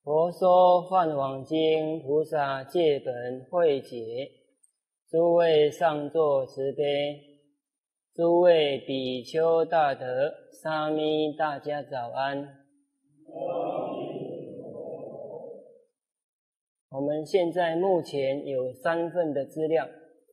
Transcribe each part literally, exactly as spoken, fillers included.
佛说梵网经菩萨戒本会解，诸位上座慈悲，诸位比丘大德、沙弥大家早安。我们现在目前有三份的资料，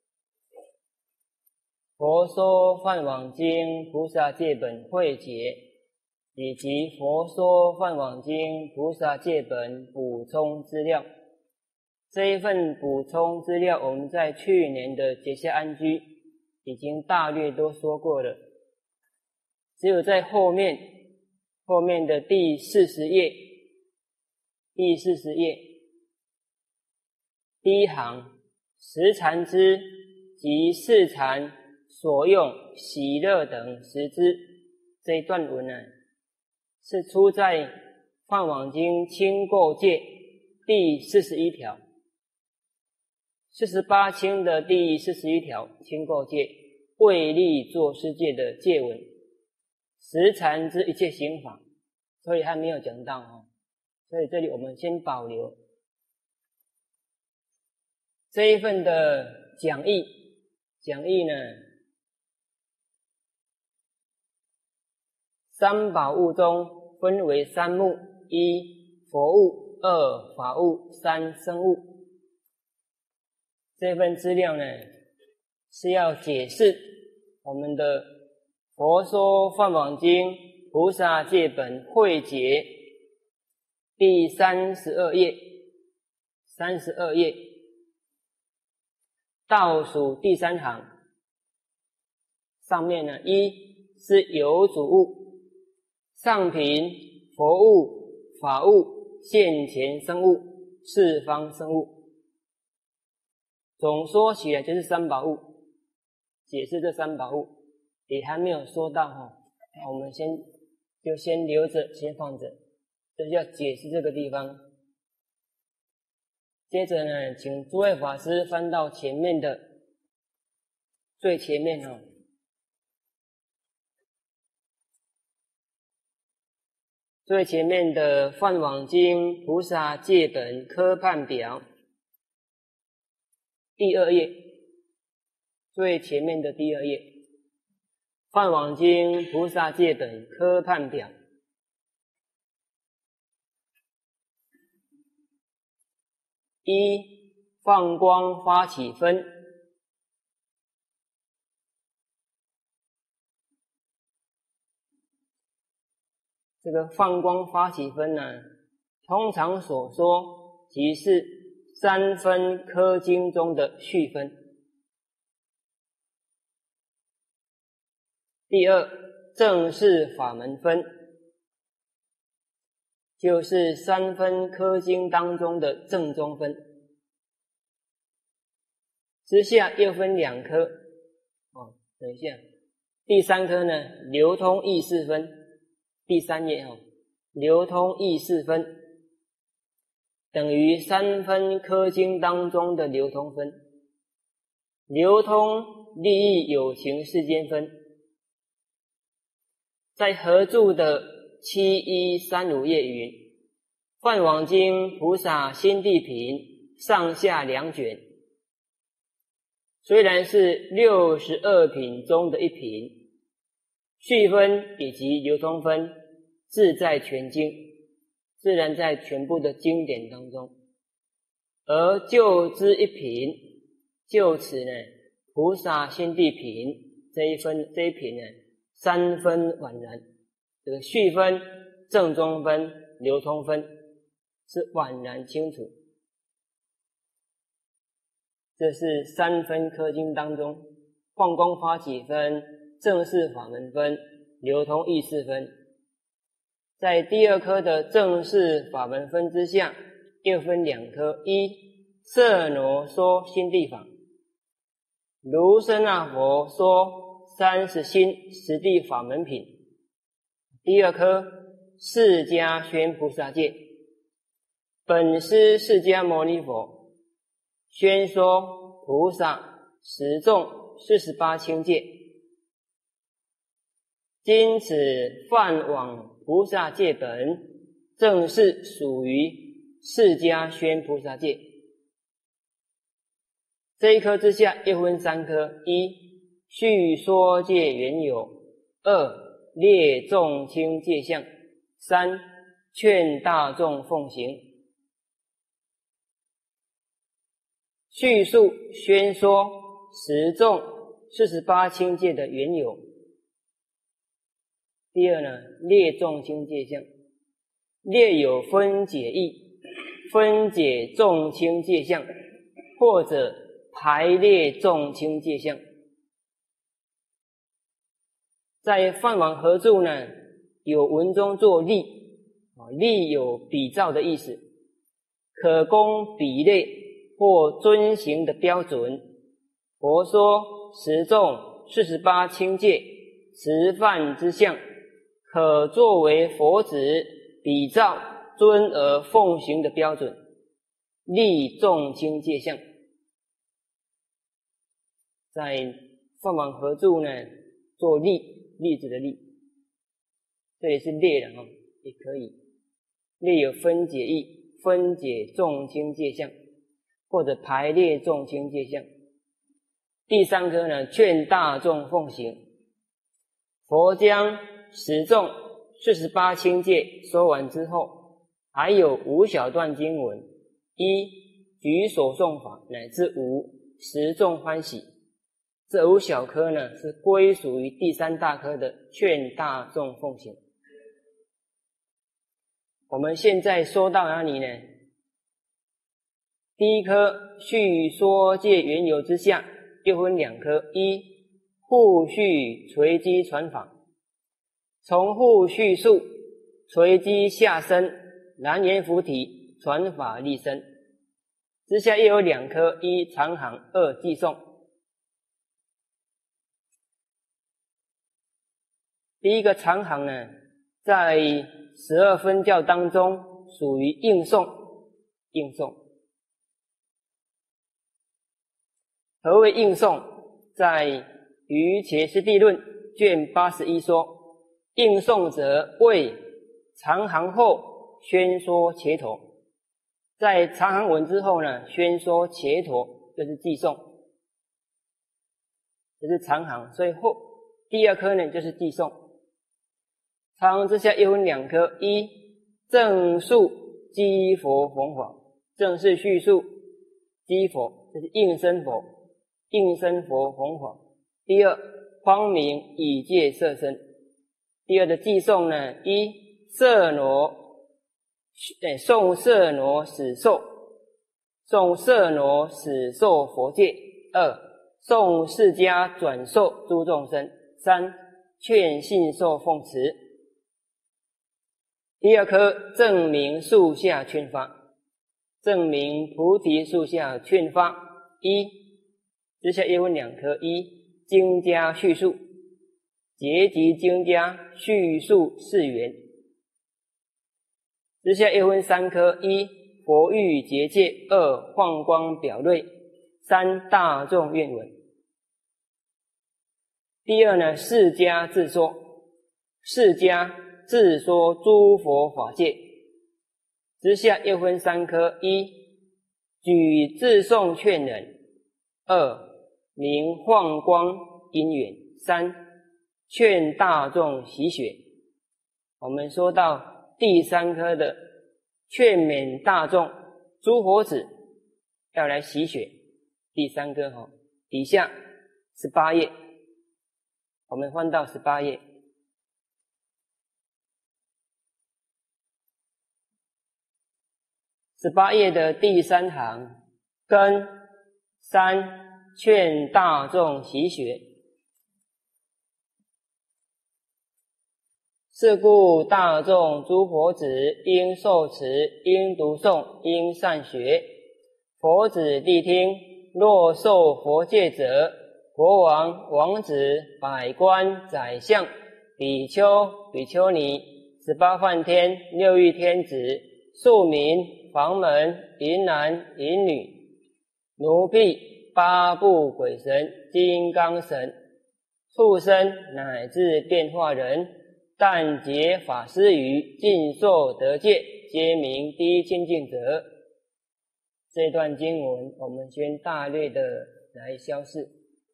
佛说梵网经菩萨戒本会解，以及佛说梵网经菩萨戒本补充资料。这一份补充资料我们在去年的结夏安居已经大略都说过了，只有在后面后面的第四十页第四十页第一行，十禅支及四禅所用喜乐等十支，这一段文呢是出在梵网经清垢戒第四十一条，四十八清的第四十一条清垢戒为利作施戒的戒文，十禅之一切行法，所以还没有讲到哦，所以这里我们先保留这一份的讲义。讲义呢，三宝物中分为三目：一佛物，二法物，三生物。这份资料呢是要解释我们的佛说梵网经菩萨戒本会解第三十二页三十二页倒数第三行，上面呢，一是有主物，上品佛物、法物、现前生物、四方生物，总说起来就是三宝物。解释这三宝物也还没有说到哈，我们先就先留着，先放着，这就要解释这个地方。接着呢，请诸位法师翻到前面的最前面哦，最前面的梵网经菩萨戒本科判表第二页，最前面的第二页，梵网经菩萨戒本科判表。一放光发起分，这个放光发起分呢，通常所说即是三分科经中的序分。第二，正式法门分，就是三分科经当中的正宗分，之下又分两科哦。等一下，第三科呢，流通意识分，第三页哦，流通意识分等于三分科经当中的流通分。流通利益有情世间分，在合著的七一三五页云：梵网经菩萨心地品上下两卷，虽然是六十二品中的一品，序分以及流通分自在全经，自然在全部的经典当中，而就之一品，就此呢，菩萨心地品这一分这一品呢，三分宛然，这个序分、正宗分、流通分是宛然清楚。这是三分科经当中，放光发起分、正式法门分、流通意识分。在第二科的正式法门分之下，又分两科：一摄挪说心地法，如舍那佛说三十心实地法门品；第二科释迦宣菩萨戒，本师释迦牟尼佛宣说菩萨十众四十八轻戒，今此梵网菩萨戒本正是属于释迦宣菩萨戒。这一科之下又分三科：一、叙说戒缘由；二、列众轻戒相；三、劝大众奉行。叙述宣说十众四十八轻戒的缘由。第二呢，列众轻戒相，列有分解义，分解众轻戒相，或者排列众轻戒相。在梵网合注呢，有文中作例，例有比照的意思，可供比类或遵行的标准。佛说十众四十八轻戒持犯之相，可作为佛子比照尊而奉行的标准，立众轻戒相。在梵网合注呢，做例，例子的例，这里是列的啊，也可以列有分解义，分解众轻戒相，或者排列众轻戒相。第三科呢，劝大众奉行。佛将十众四十八轻戒说完之后，还有五小段经文：一、举所诵法，乃至五、十众欢喜。这五小科呢，是归属于第三大科的劝大众奉行。我们现在说到哪里呢？第一科叙说戒缘由之下，又分两科：一、互叙随机传法，从互叙述随机下生，南阎浮提传法立身。之下又有两科：一、长行，二、偈颂。第一个长行呢，在十二分教当中属于应诵，应诵。何谓应诵？在《瑜伽师地论》卷八十一说：应诵者为长行后宣说伽陀，在长行文之后呢，宣说伽陀，就是偈颂，这是长行。所以后第二科呢，就是偈颂。长行之下又分两科：一、正述积佛弘法，正是叙述积佛，这是应身佛，应身佛弘法。第二，光明以戒摄身。第二的偈颂呢，一、摄罗，诶，诵摄罗始受，诵摄罗始受佛戒；二、诵释迦转受诸众生；三、劝信受奉持。第二科证明树下劝发，证明菩提树下劝发。一、之下又分两科：一、经家叙述，结集经家叙述释缘。之下又分三科：一、佛欲结戒；二、放光表类；三、大众愿闻。第二呢，释迦自说，释迦自说诸佛法界。之下又分三科：一、举自诵劝人；二、明放光因缘；三、劝大众习学。我们说到第三科的劝勉大众诸佛子要来习学，第三科哈，底下十八页，我们翻到十八页。十八页的第三行，根三，劝大众习学。是故大众诸佛子应受持，应读诵，应善学。佛子谛听，若受佛戒者，国王、王子、百官、宰相、比丘、比丘尼、十八梵天、六欲天子、庶民、房门、淫男、淫女、奴婢、八部鬼神、金刚神、畜生乃至变化人，但结法师语，尽受得戒， 皆名第一清净者。这段经文我们先大略的来消释。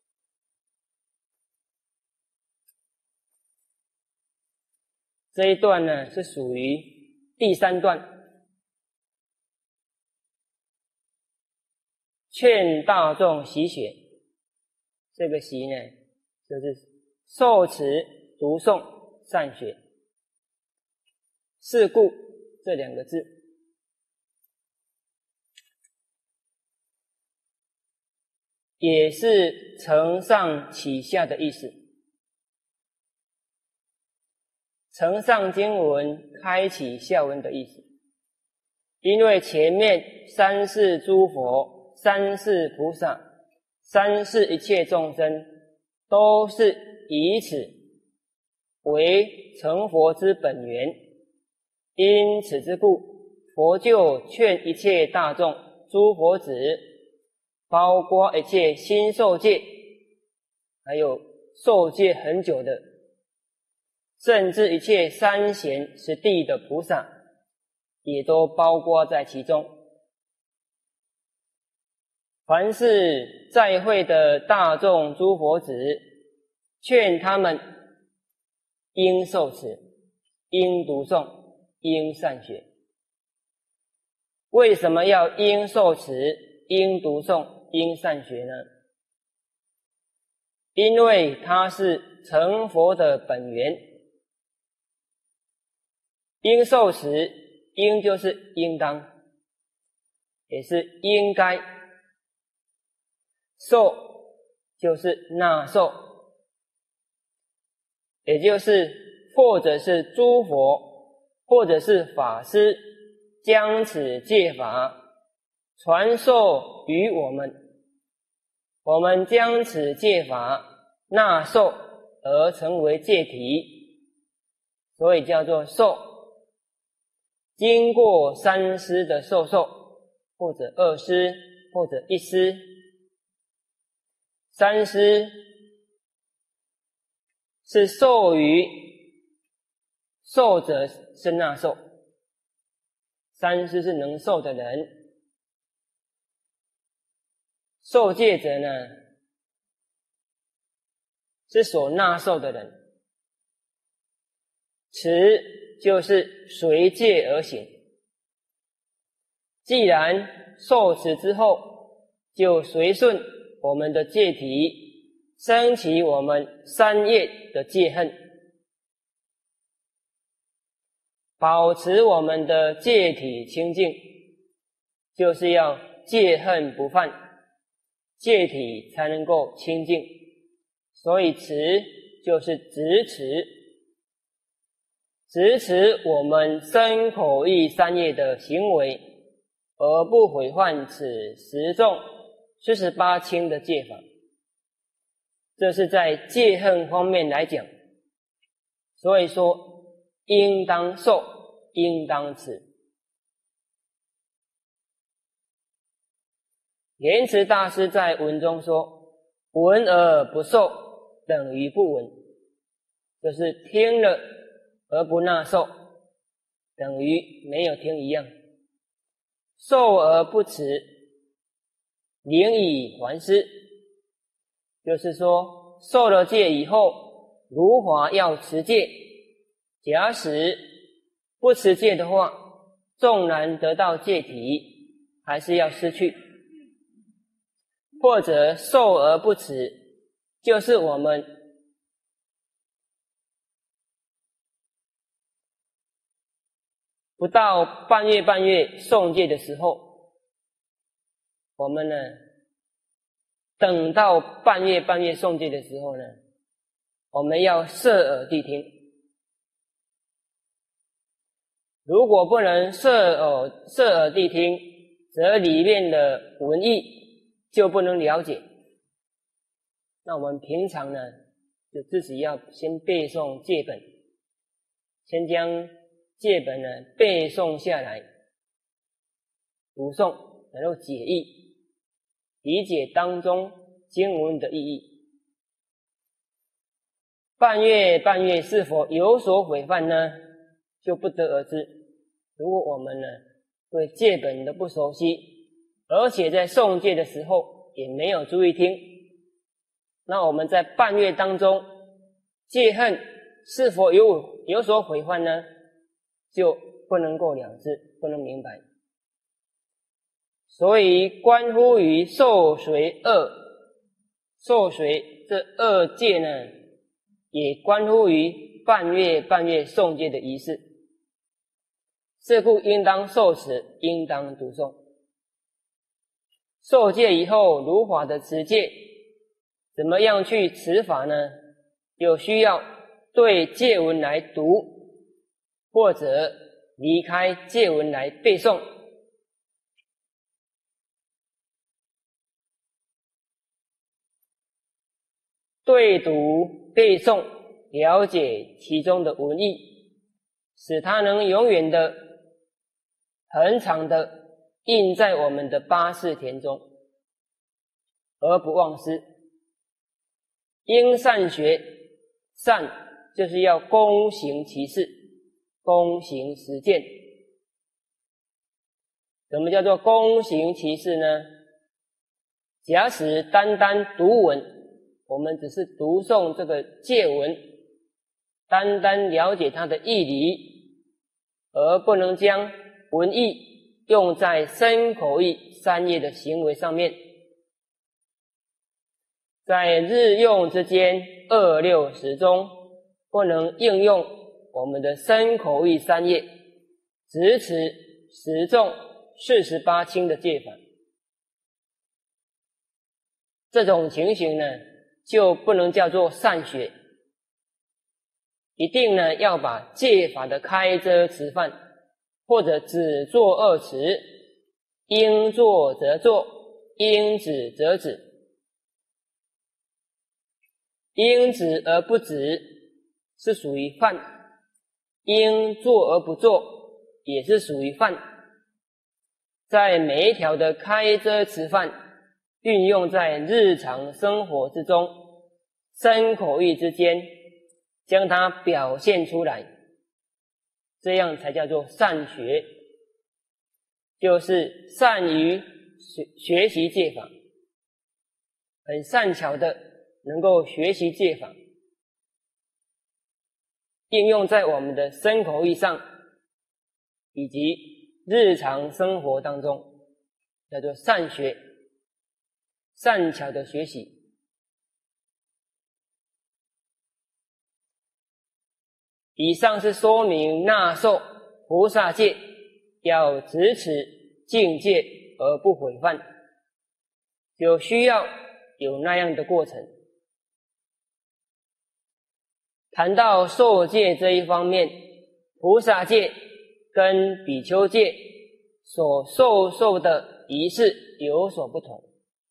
这一段呢是属于第三段，劝大众习学。这个习呢就是受持、读诵、善学。是故这两个字也是承上启下的意思。承上经文开启下文的意思，因为前面三世诸佛、三世菩萨、三世一切众生都是以此为成佛之本源，因此之故，佛就劝一切大众、诸佛子，包括一切新受戒，还有受戒很久的，甚至一切三贤十地的菩萨，也都包括在其中。凡是在会的大众诸佛子，劝他们应受持，应读诵，应善学。为什么要应受持、应读诵、应善学呢？因为它是成佛的本源。应受持，应就是应当，也是应该；受就是纳受，也就是或者是诸佛，或者是法师将此戒法传授于我们，我们将此戒法纳受而成为戒体，所以叫做受。经过三师的授受，或者二师，或者一师。三师是授予受者是纳受，三师是能受的人，受戒者呢是所纳受的人。持就是随戒而行，既然受持之后，就随顺我们的戒体，升起我们三业的戒恨，保持我们的戒体清净，就是要戒恨不犯，戒体才能够清净。所以持就是直持，直持我们身口意三业的行为，而不毁坏此十众四十八轻的戒法。这是在戒恨方面来讲，所以说应当受，应当持。莲池大师在文中说，闻而不受等于不闻，就是听了而不纳受，等于没有听一样。受而不持，灵以还施，就是说受了戒以后，如法要持戒，假使不持戒的话，纵然得到戒体，还是要失去。或者受而不持，就是我们不到半月半月诵戒的时候，我们呢等到半月半月诵戒的时候呢，我们要摄耳谛听。如果不能摄耳摄耳谛听，则里面的文义就不能了解。那我们平常呢，就自己要先背诵戒本，先将戒本呢背诵下来，读诵，然后解义，理解当中经文的意义。半月半月是否有所毁犯呢，就不得而知。 如果我们呢对戒本都不熟悉，而且在诵戒的时候也没有注意听，那我们在半月当中戒恨是否有有所毁坏呢？就不能够了知，不能明白。所以关乎于受随二，受随这二戒呢，也关乎于半月半月诵戒的仪式。是故应当受持，应当读诵。受戒以后，如法的持戒，怎么样去持法呢？有需要对戒文来读，或者离开戒文来背诵。对读背诵，了解其中的文意，使它能永远的、恒常的印在我们的八识田中，而不忘失。应善学，善就是要躬行其事，躬行实践。什么叫做躬行其事呢？假使单单读文，我们只是读诵这个戒文，单单了解它的义理，而不能将文义用在身口意三业的行为上面。在日用之间二六时中，不能应用我们的身口意三业，只持十重四十八轻的戒法。这种情形呢，就不能叫做善学，一定呢要把戒法的开遮持犯，或者只做二持，应做则做，应止则止。应止而不止是属于犯，应做而不做也是属于犯。在每一条的开遮持犯运用在日常生活之中，身口意之间，将它表现出来，这样才叫做善学，就是善于学学习戒法，很善巧的能够学习戒法，应用在我们的身口意上，以及日常生活当中，叫做善学，善巧的学习。以上是说明纳受菩萨戒要执持境界而不毁犯，有需要有那样的过程。谈到受戒这一方面，菩萨戒跟比丘戒所受受的仪式有所不同，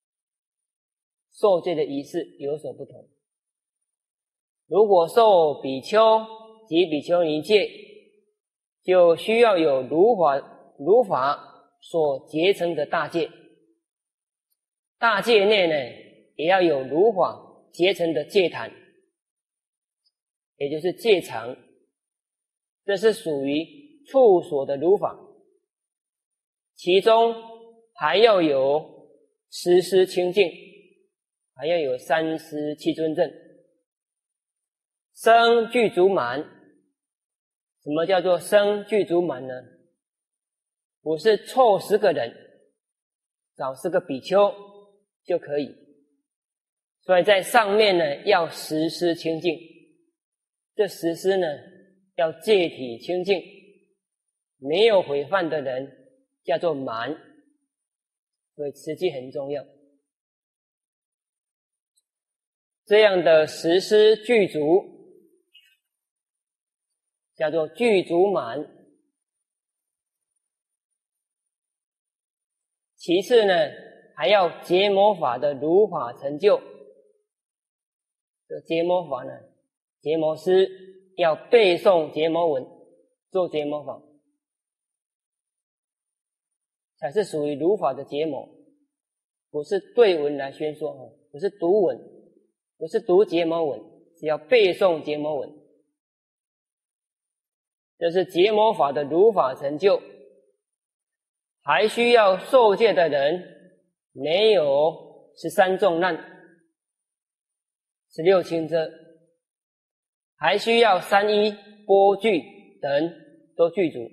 受戒的仪式有所不同。如果受比丘及比丘尼戒，就需要有如法如法所结成的大戒，大戒内呢也要有如法结成的戒坛，也就是戒场，这是属于处所的如法。其中还要有十师清净，还要有三师七尊正，僧具足满。什么叫做僧具足满呢？不是凑十个人，找十个比丘就可以。所以在上面呢要十师清净，这十师呢要戒体清净，没有毁犯的人叫做满，所以持戒很重要。这样的十师具足叫做具足满。其次呢，还要结魔法的如法成就。这结魔法呢，结魔师要背诵结魔文，做结魔法，才是属于如法的结魔，不是对文来宣说，不是读文，不是读结魔文，是要背诵结魔文。 就是结魔法的如法成就，还需要受戒的人没有十三重难、十六轻遮，还需要三依、波具等都具足，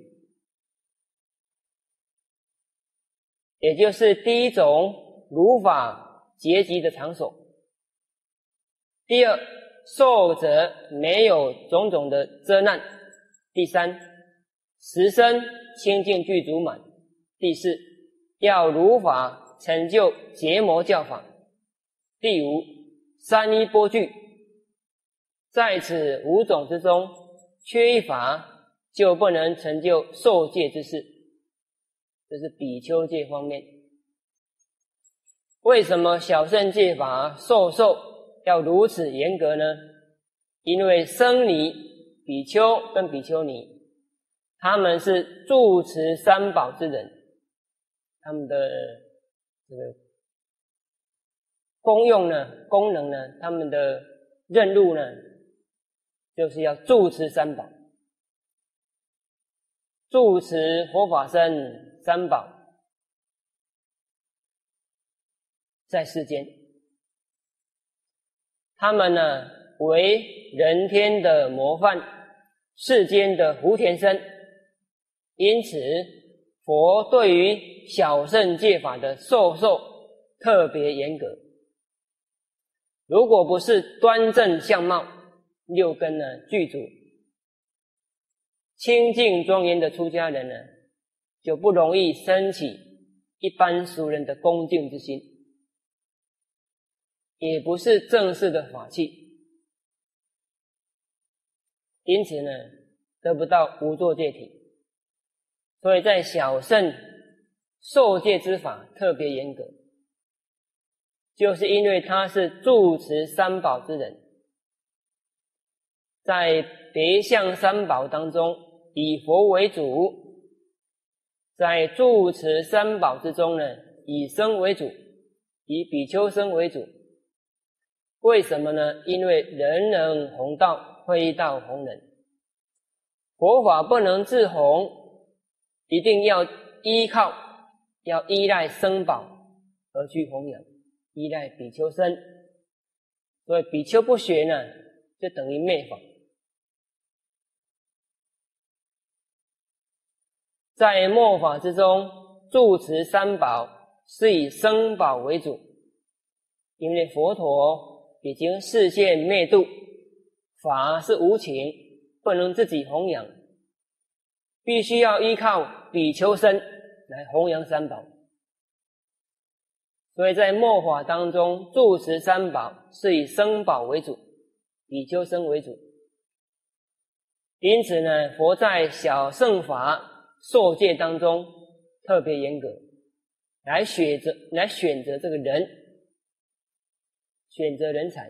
也就是第一种如法结集的场所。第二，受者没有种种的遮难。第三，十身清净具足满。第四，要如法成就结魔教法。第五，三依波具，在此五种之中缺一法，就不能成就受戒之事。这是比丘戒方面。为什么小乘戒法受受要如此严格呢？因为僧尼、比丘跟比丘尼，他们是住持三宝之人，他们的这个功用呢、功能呢，他们的任务呢，就是要住持三宝，住持佛法僧三宝在世间。他们呢为人天的模范，世间的福田僧，因此佛对于小乘戒法的受受特别严格。如果不是端正相貌，六根呢具足，清净庄严的出家人呢，就不容易生起一般俗人的恭敬之心，也不是正式的法器，因此呢得不到无作戒体。所以在小乘受戒之法特别严格，就是因为他是住持三宝之人。在别相三宝当中，以佛为主，在住持三宝之中呢，以僧为主，以比丘僧为主。为什么呢？因为人人弘道，非道弘人。佛法不能自弘，一定要依靠，要依赖僧宝而去弘扬，依赖比丘僧。所以比丘不学呢，就等于昧法。在末法之中，住持三宝是以僧宝为主，因为佛陀已经示现灭度，法是无情，不能自己弘扬，必须要依靠比丘僧来弘扬三宝。所以在末法当中，住持三宝是以僧宝为主，比丘僧为主。因此呢，佛在小乘法受戒当中特别严格，来选择来选择这个人，选择人才。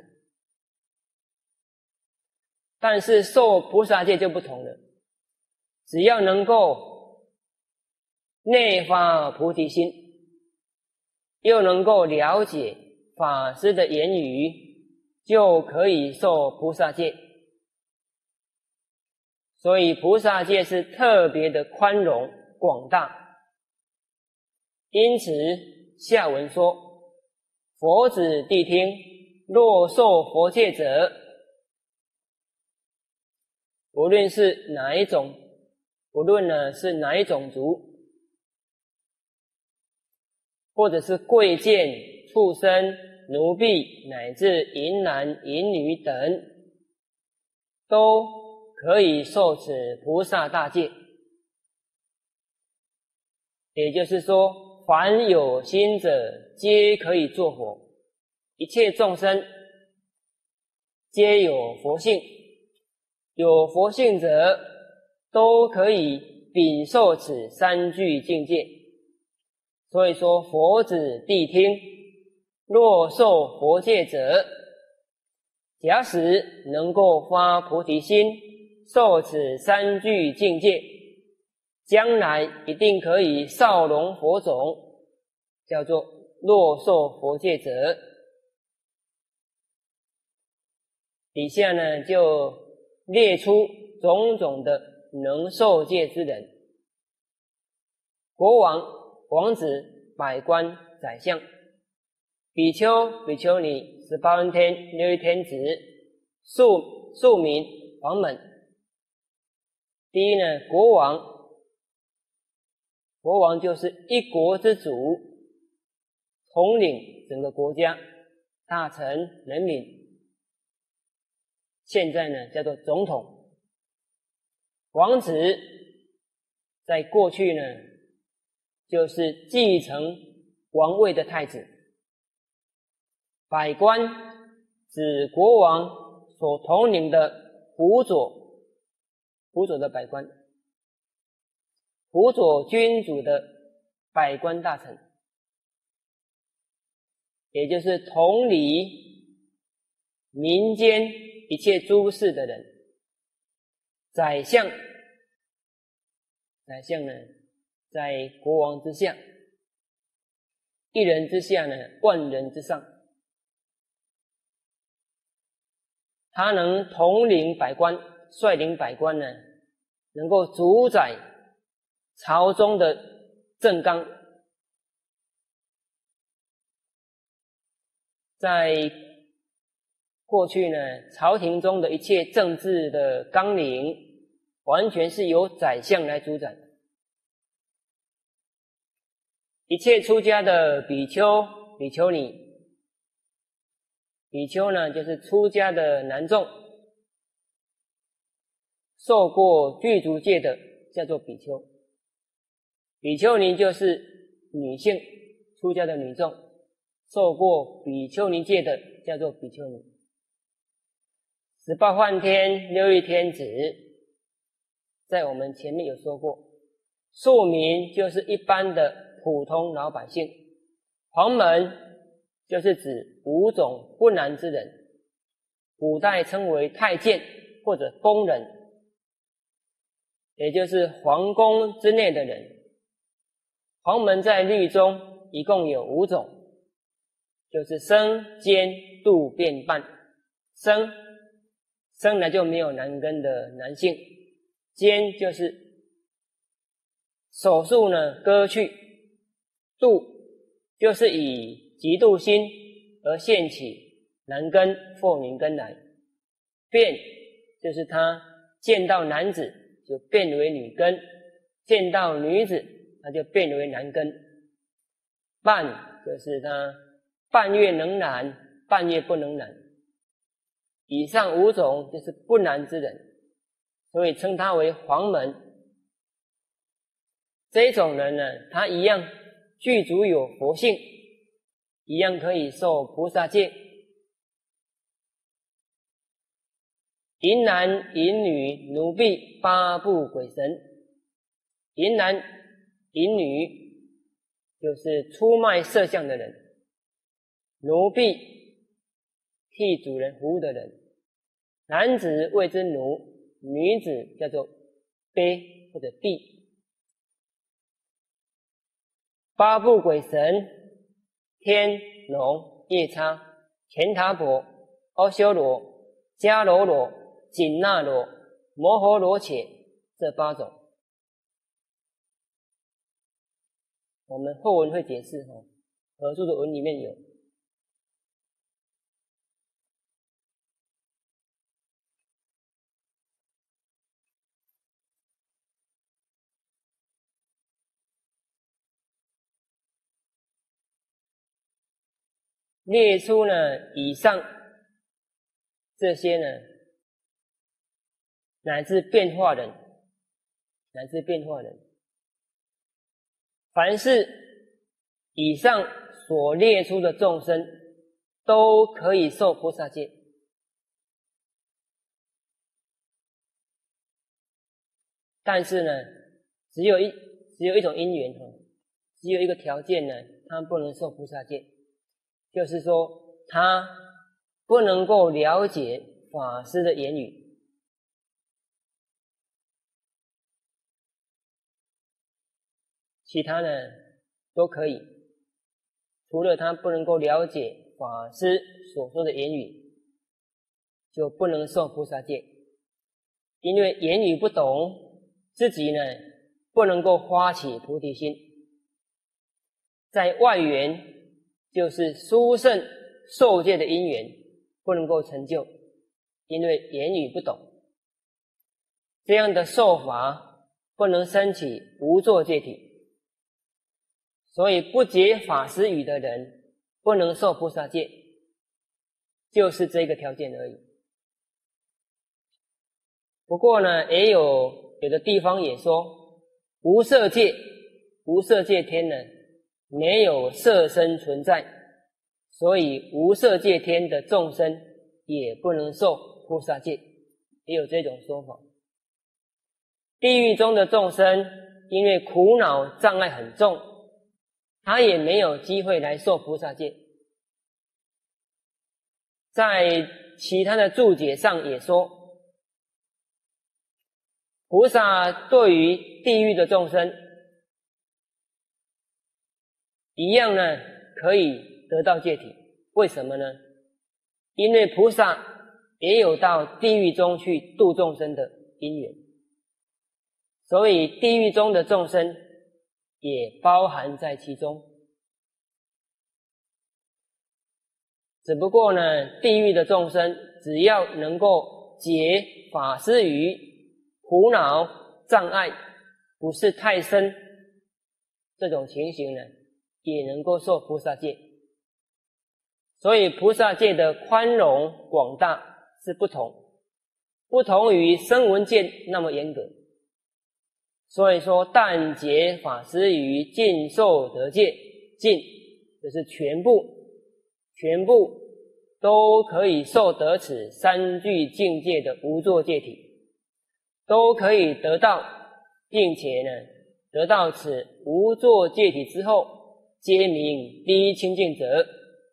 但是受菩萨戒就不同了，只要能够内发菩提心，又能够了解法师的言语，就可以受菩萨戒。所以菩萨戒是特别的宽容广大。因此下文说，佛子谛听，若受佛戒者，无论是哪一种，无论呢是哪一种族，或者是贵贱、畜生、奴婢，乃至淫男淫女等，都可以受此菩萨大戒。也就是说，凡有心者皆可以作佛，一切众生皆有佛性，有佛性者都可以禀受此三具境界。所以说佛子谛听，若受佛戒者，假使能够发菩提心，受此三具境界，将来一定可以少龙佛种，叫做若受佛戒者。底下呢就列出种种的能受戒之人，国王、王子、百官、宰相、比丘、比丘尼、十八万天、六欲天子、庶庶民、王们。第一呢，国王，国王就是一国之主，统领整个国家，大臣、人民。现在呢，叫做总统。王子在过去呢，就是继承王位的太子。百官指国王所统领的辅佐，辅佐的百官，辅佐君主的百官大臣，也就是统理民间一切诸事的人。宰相，宰相呢，在国王之下，一人之下呢，万人之上。他能统领百官，率领百官呢，能够主宰朝中的政纲。在过去呢，朝廷中的一切政治的纲领，完全是由宰相来主宰。一切出家的比丘、比丘尼，比丘呢，就是出家的男众，受过具足戒的叫做比丘。比丘尼就是女性出家的女众，受过比丘尼戒的叫做比丘尼。十八梵天、六欲天子，在我们前面有说过，庶民就是一般的普通老百姓，黄门就是指五种不男之人，古代称为太监或者宫人，也就是皇宫之内的人。黄门在律中一共有五种，就是生、奸、妒、辩、伴。生，生来就没有男根的男性；奸就是手术呢割去；妒就是以嫉妒心而现起男根或女根来；变就是他见到男子就变为女根，见到女子他就变为男根；半就是他半月能男，半月不能男。以上五种就是不男之人，所以称他为黄门。这种人呢，他一样具足有佛性，一样可以受菩萨戒。淫男、淫女、奴婢、八部鬼神。淫男、淫女就是出卖色相的人，奴婢替主人服务的人，男子谓之奴，女子叫做婢或者婢。八部鬼神：天龙、夜叉、乾闼婆、阿修罗、迦楼罗、紧那罗、摩诃罗伽，这八种。我们后文会解释哦，合著的文里面有。列出呢以上这些呢，乃至变化人，乃至变化人，凡是以上所列出的众生，都可以受菩萨戒。但是呢，只有一只有一种因缘哦，只有一个条件呢，他不能受菩萨戒。就是说，他不能够了解法师的言语，其他呢都可以，除了他不能够了解法师所说的言语，就不能受菩萨戒，因为言语不懂， 自己呢不能够发起菩提心，在外缘就是殊胜受戒的因缘不能够成就，因为言语不懂，这样的受法不能升起无作戒体，所以不解法师语的人不能受菩萨戒，就是这个条件而已。不过呢，也有有的地方也说，无色界无色界天呢没有色身存在，所以无色界天的众生也不能受菩萨戒，也有这种说法。地狱中的众生因为苦恼障碍很重，他也没有机会来受菩萨戒。在其他的注解上也说，菩萨对于地狱的众生一样呢可以得到戒体。为什么呢？因为菩萨也有到地狱中去度众生的因缘，所以地狱中的众生也包含在其中。只不过呢，地狱的众生只要能够解法师于苦恼障碍不是太深，这种情形呢也能够受菩萨戒。所以菩萨戒的宽容广大是不同，不同于声闻戒那么严格。所以说但解法师于尽受得戒，尽就是全部全部都可以受得此三具境界的无作戒体，都可以得到，并且呢得到此无作戒体之后，皆名第一清净者。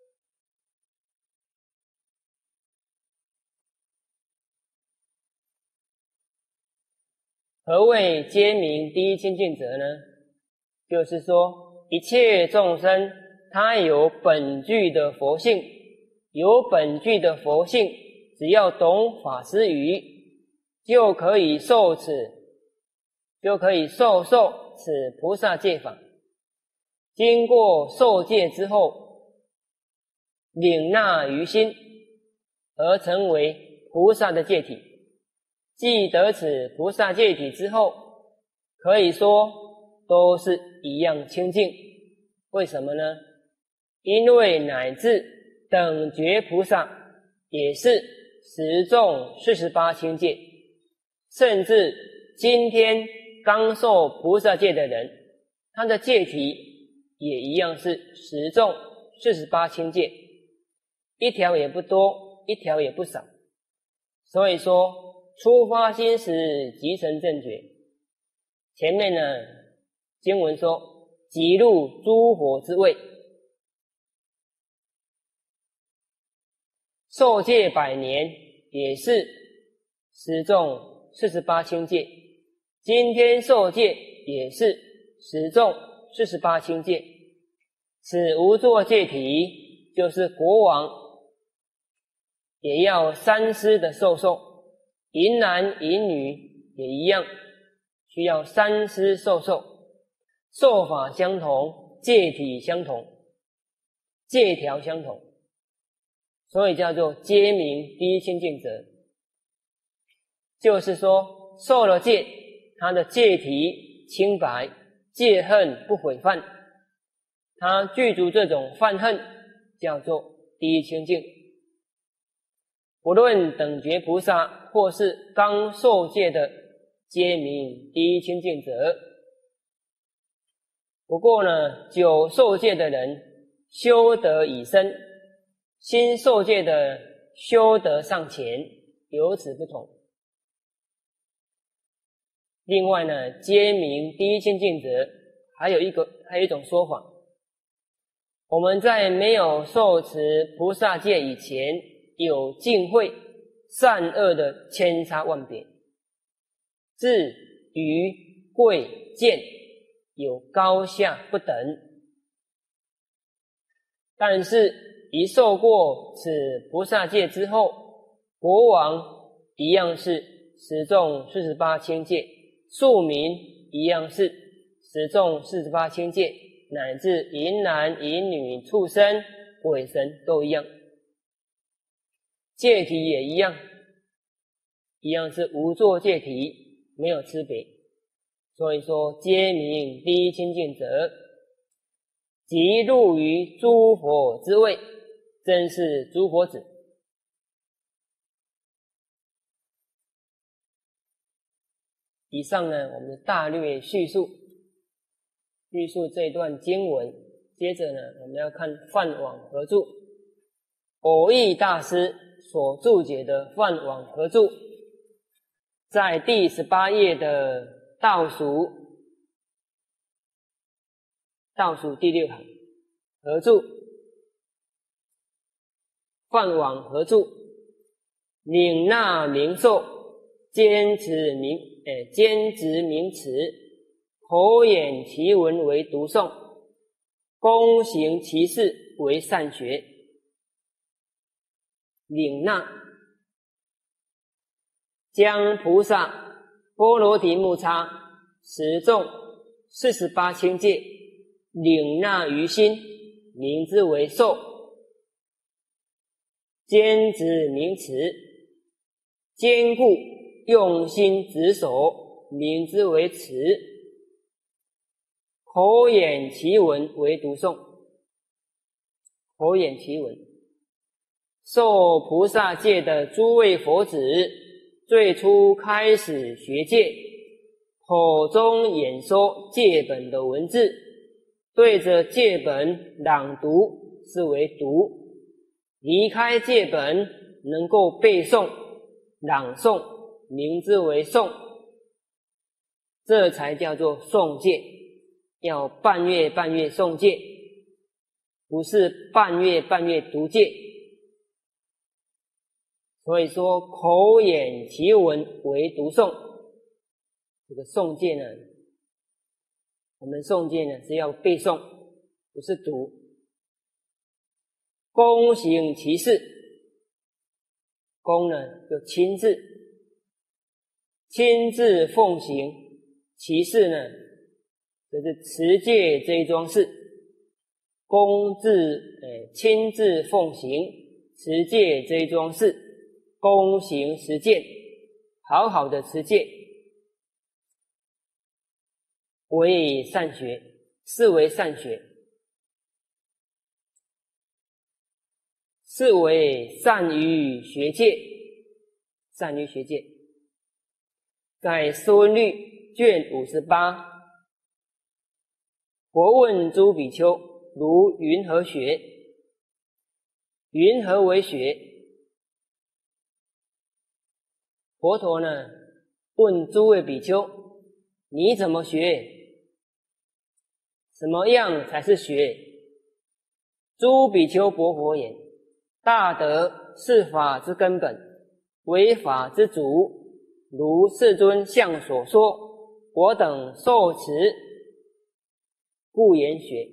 何谓皆名第一清净者呢？就是说一切众生他有本具的佛性，有本具的佛性，只要懂法师语，就可以受此就可以受受此菩萨戒法。经过受戒之后，领纳于心，而成为菩萨的戒体。既得此菩萨戒体之后，可以说都是一样清净。为什么呢？因为乃至等觉菩萨也是十众四十八清戒，甚至今天刚受菩萨戒的人，他的戒体也一样是十众四十八清戒，一条也不多，一条也不少。所以说初发心时即成正觉。前面呢经文说即入诸佛之位，受戒百年也是十众四十八清戒，今天受戒也是十众四十八清戒。此无作戒体就是国王也要三师的受受，淫男淫女也一样，需要三师受受，受法相同，戒体相同，戒条相同，所以叫做皆名第一清净者。就是说受了戒，他的戒体清白，戒恨不毁犯，他具足这种犯恨，叫做第一清净。不论等觉菩萨或是刚受戒的，皆名第一清净者。不过呢，久受戒的人修德已深，新受戒的修德尚浅，有此不同。另外呢，皆名第一清净者，还有一个还有一种说法，我们在没有受持菩萨戒以前，有净慧善恶的千差万别，智愚贵贱有高下不等，但是一受过此菩萨戒之后，国王一样是十众四十八清戒， 庶民一样是十众四十八轻界，乃至淫男淫女畜生鬼神都一样，戒体也一样，一样是无作戒体，没有差别。所以说皆名第一清净者，即入于诸佛之位，真是诸佛子。以上呢，我们大略叙述叙述这一段经文。接着呢，我们要看梵网合注，蕅益大师所注解的梵网合注，在第十八页的倒数倒数第六行合注，梵网合注，领纳名受，坚持名呃坚持名词，口眼其文为读诵，躬行其事为善学。领纳，将菩萨波罗提木叉十众四十八轻界领纳于心，名之为受；坚持名词，坚固用心执守，名之为持；口眼其文为读诵。口眼其文，受菩萨戒的诸位佛子，最初开始学戒，口中演说戒本的文字，对着戒本朗读是为读；离开戒本能够背诵朗诵，名之为诵。这才叫做诵戒，要半月半月诵戒，不是半月半月读戒。所以说口眼其文为读诵。这个诵戒呢，我们诵戒呢是要背诵，不是读。躬行其事，躬呢就亲自亲自奉行，其事呢就是持戒这一桩事。躬自呃亲自奉行持戒这一桩事，躬行实践，好好的持戒，为善学，是为善学，是为善于学戒，善于学戒。在《释文律》卷五十八，佛问诸比丘：如云何学？云何为学？佛陀呢问诸位比丘：你怎么学？什么样才是学？诸比丘薄佛言：大德是法之根本，为法之主。如世尊相所说，我等受持，故言学。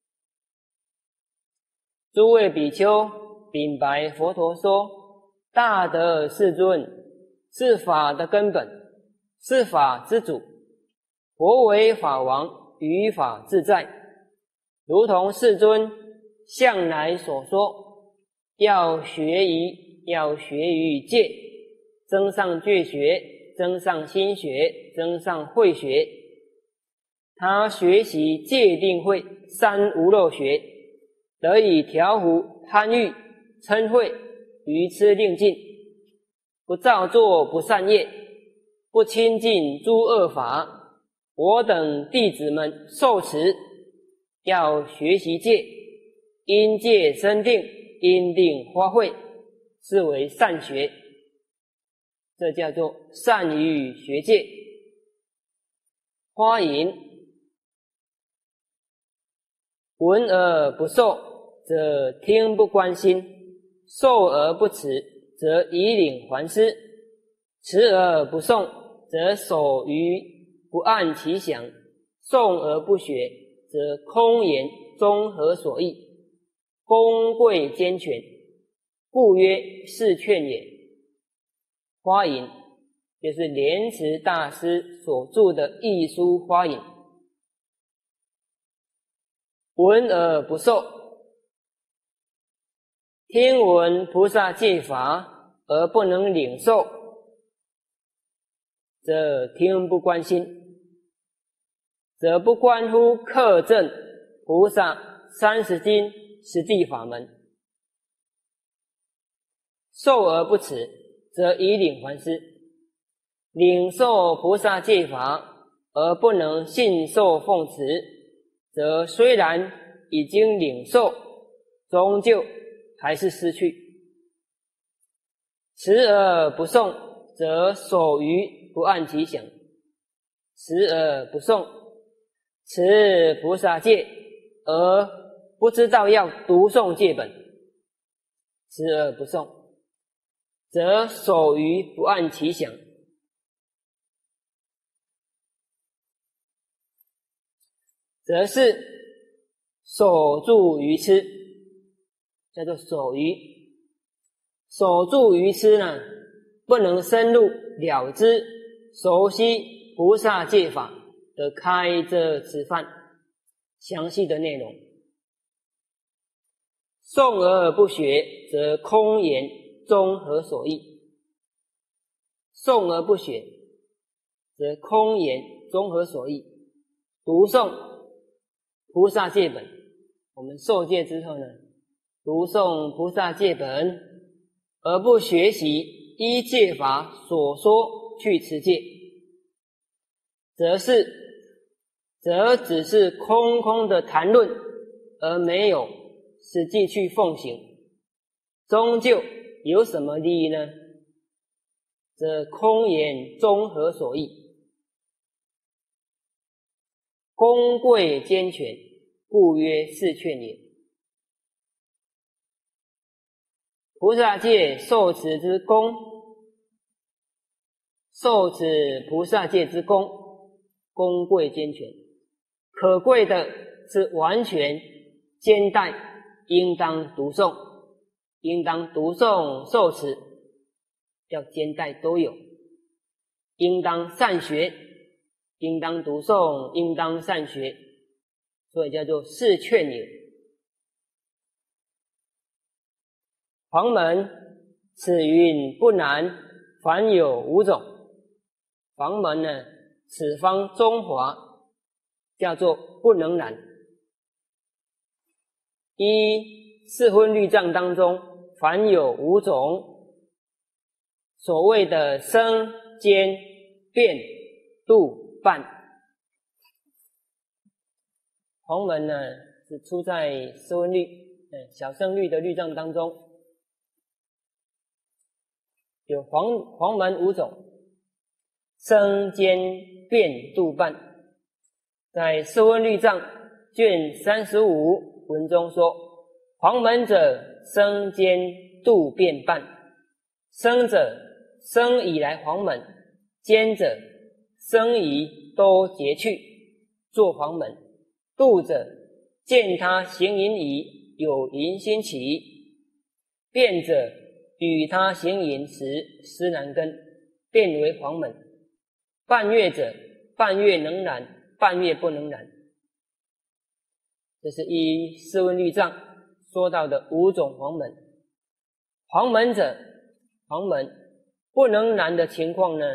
诸位比丘禀白佛陀说：大德世尊，是法的根本，是法之主。佛为法王，于法自在。如同世尊向来所说，要学于要学于戒，增上觉学，增上心学，增上慧学。他学习戒定慧三无漏学，得以调伏贪欲嗔恚愚痴令尽，不造作不善业，不亲近诸恶法。我等弟子们受持，要学习戒，因戒生定，因定发慧，是为善学。这叫做善于学戒。花引：闻而不受，则听不关心；受而不持，则以领还施；持而不诵，则守于不按其详；诵而不学，则空言综合所义，功贵兼全，故曰是劝也。花引： 就是莲池大师所著的《一书花影》，闻而不受，听闻菩萨戒法而不能领受，则听不关心，则不关乎课证菩萨三十经实地法门；受而不持，则以领还施；领受菩萨戒法而不能信受奉持，则虽然已经领受，终究还是失去；持而不诵，则守于不按其想；持而不诵，持菩萨戒而不知道要读诵戒本；持而不诵，则守于不按其想。则是守住于痴，叫做守于。守住于痴呢，不能深入了知熟悉菩萨戒法的开遮持犯详细的内容。诵而不学，则空言综合所义。诵而不学，则空言综合所义。读诵菩萨戒本，我们受戒之后呢，读诵菩萨戒本，而不学习依戒法所说去持戒，则是则只是空空的谈论，而没有实际去奉行，终究有什么利益呢？则空言综合所义。功贵兼全，故曰是劝也。菩萨戒受持之功，受持菩萨戒之功，功贵兼全，可贵的是完全兼带，应当读诵，应当读诵受持，要兼带都有，应当善学，应当读诵，应当善学，所以叫做是劝也。黄门此云不难，凡有五种。黄门呢，此方中华叫做不能难。一四分律藏当中，凡有五种，所谓的生、间、变、度、伴。黄门呢，是出在四分律、小乘律的律藏当中。有黄黄门五种，生、间、变、度、伴。在四分律藏卷三十五文中说，黄门者生、间、度、变、伴。生者生以来黄门，间者生以都截去做黄门，度者见他行淫已，有淫心起，变者与他行淫时施难根，变为黄门。半月者半月能燃，半月不能燃。这是依四分律藏说到的五种黄门。黄门者，黄门不能燃的情况呢，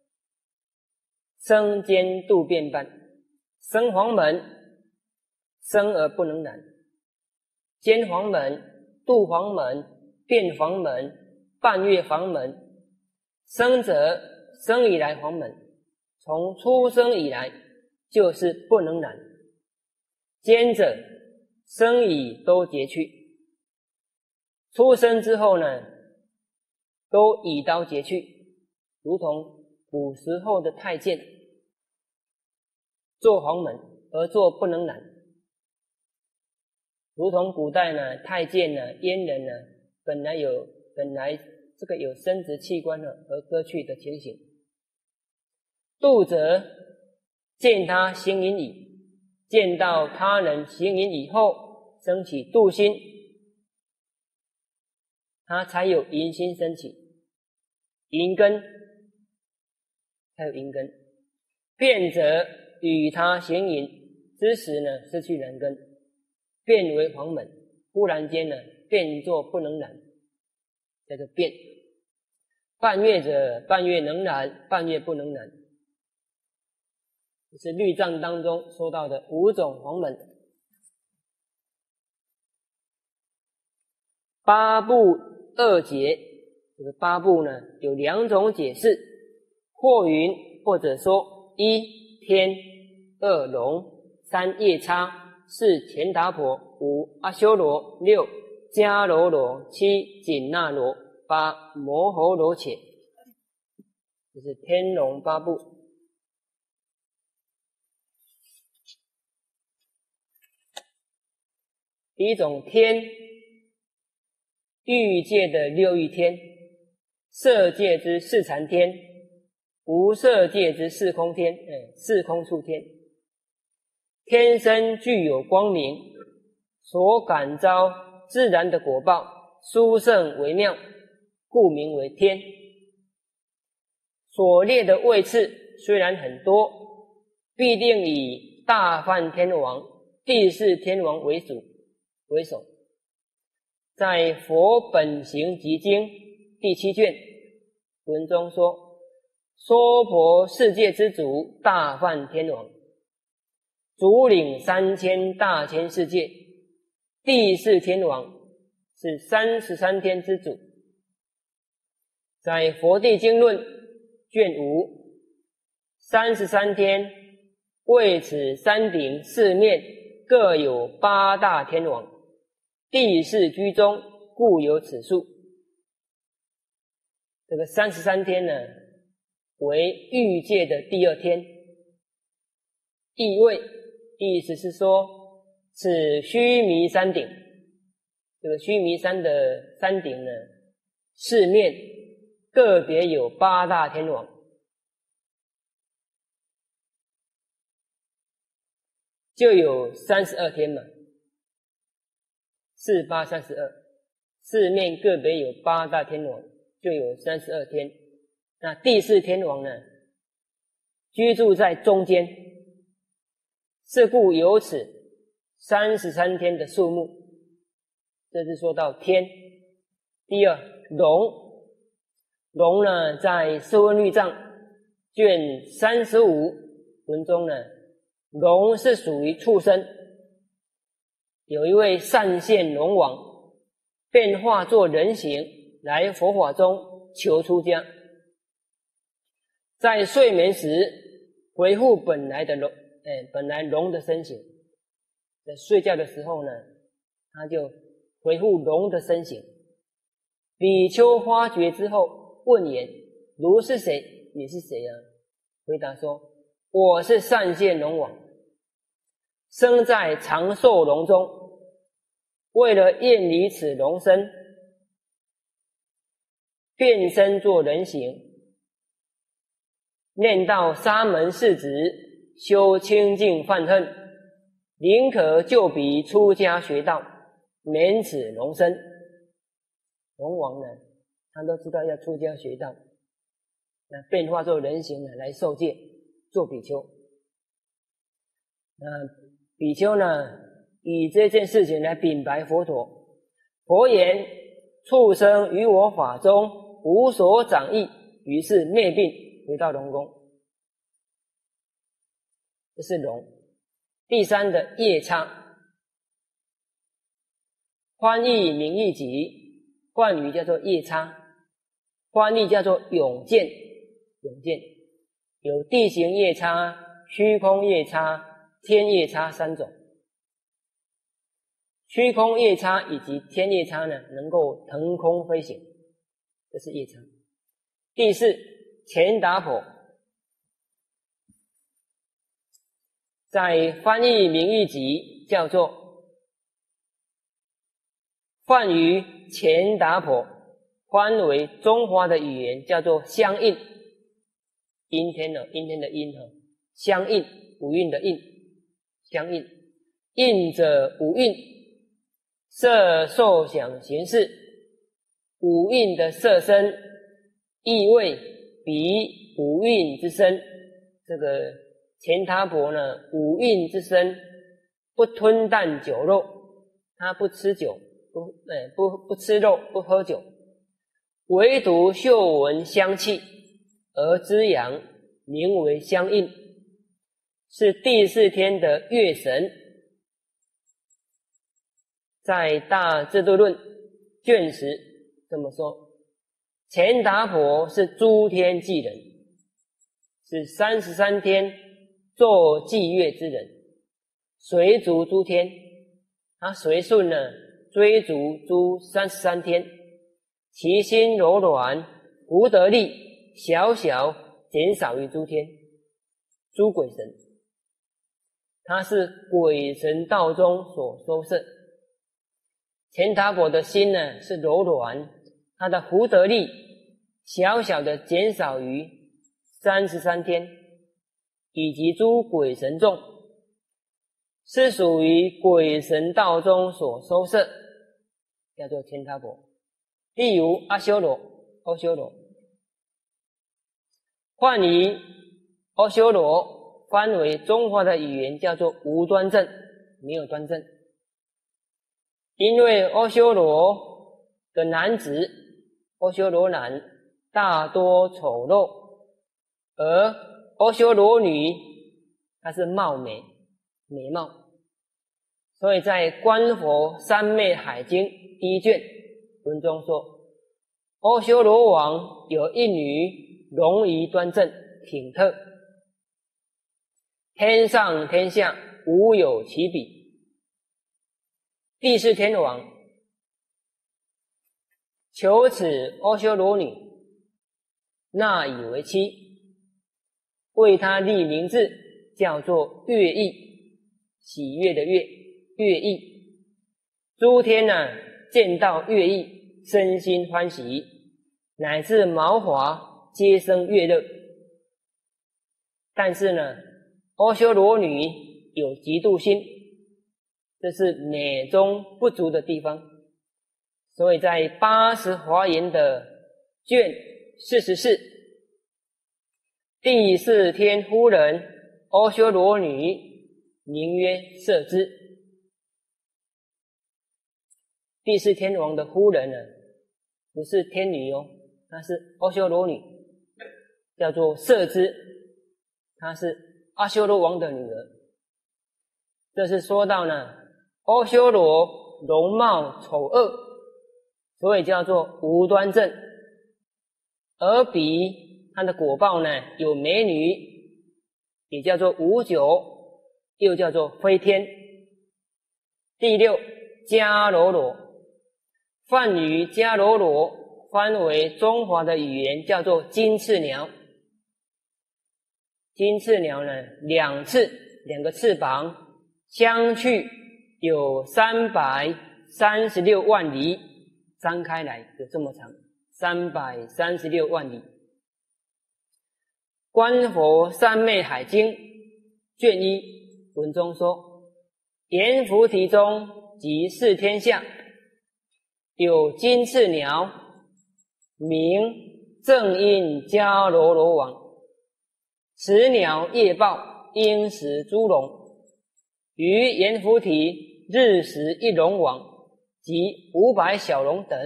生、间、度、变、伴。生黄门，生而不能燃；间黄门，度黄门，变黄门，半月黄门。生者生以来黄门，从出生以来就是不能燃；间者生以都截去，出生之后呢，都以刀截去，如同古时候的太监做黄门而做不能燃，如同古代呢太监呢阉人呢本来有本来这个有生殖器官呢而割去的情形。度者见他行淫已，见到他人行淫以后升起度心，他才有淫心升起，淫根才有淫根。变则与他行淫之时呢，失去人根，变为黄门，忽然间呢，变作不能染，叫做变。半月者，半月能染，半月不能染。这是律藏当中说到的五种黄门。八部二解，这个八部呢有两种解释，或云，或者说一天，二龙，三夜叉，四乾达婆，五阿修罗，六迦楼罗，七紧那罗，八摩诃罗伽。这是天龙八部。第一种天，欲界的六欲天，色界之四禅天，无色界之四空天，哎，四空处天。天生具有光明，所感召自然的果报殊胜微妙，故名为天。所列的位次虽然很多，必定以大梵天王、第四天王为主为首。在《佛本行集经》第七卷文中说，娑婆世界之主大梵天王，主领三千大千世界，第四天王是三十三天之主。在《佛地经论》卷五，三十三天为此山顶四面各有八大天王，第四居中，故有此数。这个三十三天呢，为欲界的第二天。意味意思是说，此须弥山顶，这个须弥山的山顶呢，四面个别有八大天王。就有三十二天嘛，四八三十二，四面个别有八大天王，就有三十二天。那第四天王呢，居住在中间，是故有此三十三天的数目。这是说到天。第二，龙，龙呢，在《摄问律藏》卷三十五文中呢，龙是属于畜生。有一位善现龙王，变化作人形来佛法中求出家，在睡眠时恢复本来的龙，哎，本来龙的身形。在睡觉的时候呢，他就恢复龙的身形。比丘发觉之后，问言：如是谁？你是谁啊？回答说：我是善现龙王，生在长寿龙中，为了厌离此龙身，变身作人形，念到沙门世子，修清净犯恨，宁可就彼出家学道，免此龙身。龙王呢，他都知道要出家学道，那变化作人形呢，来受戒做比丘。那比丘呢，以这件事情来禀白佛陀。佛言：畜生于我法中无所长益，于是灭病回到龙宫。这是龙。第三的夜叉，翻译名义集，梵语叫做夜叉，翻译叫做永见。永见有地形夜叉、虚空夜叉、天夜叉三种。虚空夜叉以及天夜叉呢，能够腾空飞行，这是夜叉。第四，乾达婆，在翻译名义集叫做梵语乾达婆，翻为中华的语言叫做相应。阴天呢，阴天的阴哈，相应，五蕴的应，相应。应者五蕴，色受想行识，五蕴的色身、意味、鼻、 五蕴之身，这个钱他婆呢，五蕴之身，不吞啖酒肉，他不吃酒，不呃不不吃肉，不喝酒，唯独嗅闻香气而滋养，名为香应，是第四天的月神。在大智度论卷十这么说，钱达婆是诸天祭人，是三十三天做祭月之人，随逐诸天，他随顺呢追逐诸三十三天，其心柔软，福德力小小减少于诸天诸鬼神，他是鬼神道中所收摄。钱达婆的心呢是柔软，他的福德力小小的减少于三十三天以及诸鬼神众，是属于鬼神道中所收摄，叫做钱达婆。例如阿修罗、阿修罗，换于阿修罗翻为中华的语言叫做无端正，没有端正。因为阿修罗的男子，阿修罗男大多丑陋，而阿修罗女她是貌美美貌，所以在观佛三昧海经第一卷文中说，阿修罗王有一女容仪端正挺特，天上天下无有其比。第四天王求此阿修罗女，纳以为妻，为她立名字，叫做悦意，喜悦的悦，悦意。诸天呢、啊、见到悦意，身心欢喜，乃至毛华皆生悦乐。但是呢，阿修罗女有嫉妒心，这是美中不足的地方，所以在八十华严的卷四十四，第四天夫人阿修罗女，名曰摄之。第四天王的夫人呢，不是天女哦，她是阿修罗女，叫做摄之，她是阿修罗王的女儿。这是说到呢，阿修罗容貌丑恶，所以叫做无端正，而比他的果报呢有美女，也叫做无九，又叫做飞天。第六，迦楼罗，梵语迦楼罗翻为中华的语言叫做金翅鸟。金翅鸟呢，两翅，两个翅膀相去有三百三十六万里，张开来有这么长，三百三十六万里。观佛三昧海经卷一文中说，阎浮提中即四天下有金翅鸟，名正印迦楼罗王，此鸟夜报应食诸龙，于阎浮提日食一龙王及五百小龙等。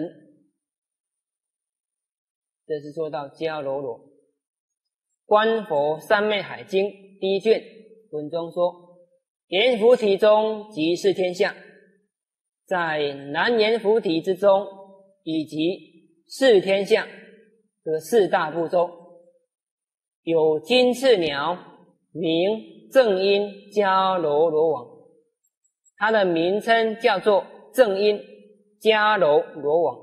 这是说到迦楼罗。观佛三昧海经第一卷文中说，阎浮提中即是天下，在南阎浮提之中以及四天下的四大部洲，有金翅鸟，名正因迦楼罗王，它的名称叫做正因迦楼罗王，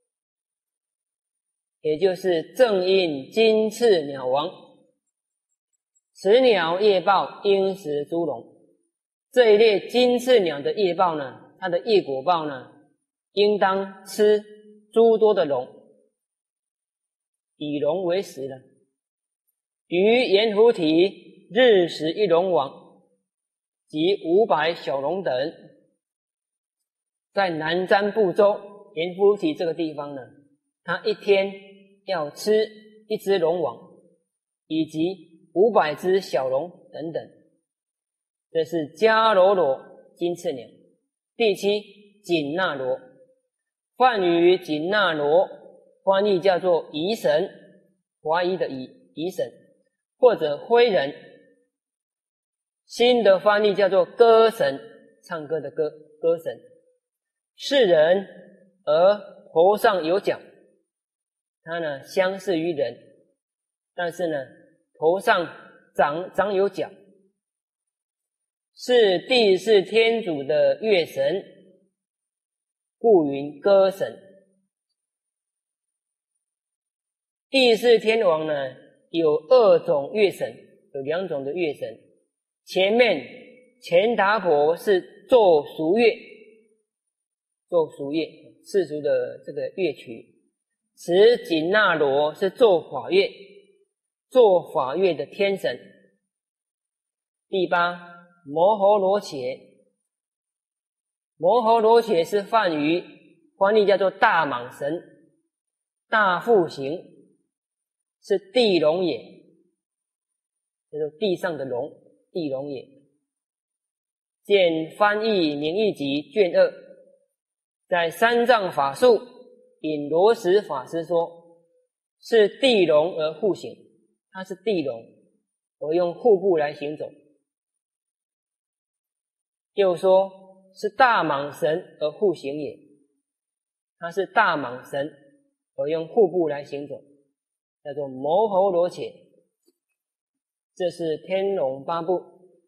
也就是正因金翅鸟王。此鸟夜报应食诸龙，这一列金翅鸟的夜报呢，它的夜果报呢，应当吃诸多的龙，以龙为食了。于阎浮提日食一龙王及五百小龙等，在南瞻部洲阎浮提这个地方呢，他一天要吃一只龙王， 以及五百只小龙等等。这是迦罗罗金翅鸟。第七，紧那罗，梵语紧那罗翻译叫做夷神，华夷的夷，夷神，或者灰人。新的翻译叫做歌神，唱歌的歌，歌神。是人而头上有角，它呢相似于人，但是呢头上长长有角，是第四天主的乐神，故云歌神。第四天王呢有二种乐神，有两种的乐神。前面钱达婆是奏俗乐，奏俗乐，世俗的这个乐曲。此紧那罗是奏法乐，奏法乐的天神。第八，摩诃罗伽，摩诃罗伽是梵语，翻译叫做大蟒神，大腹形，是地龙也，叫做地上的龙，地龙也。见翻译名义集卷二，在三藏法术引罗什法师说，是地龙而护行，它是地龙而用护部来行走。又说是大蟒神而护行也，它是大蟒神而用护部来行走，叫做摩诃罗伽。这是天龙八部。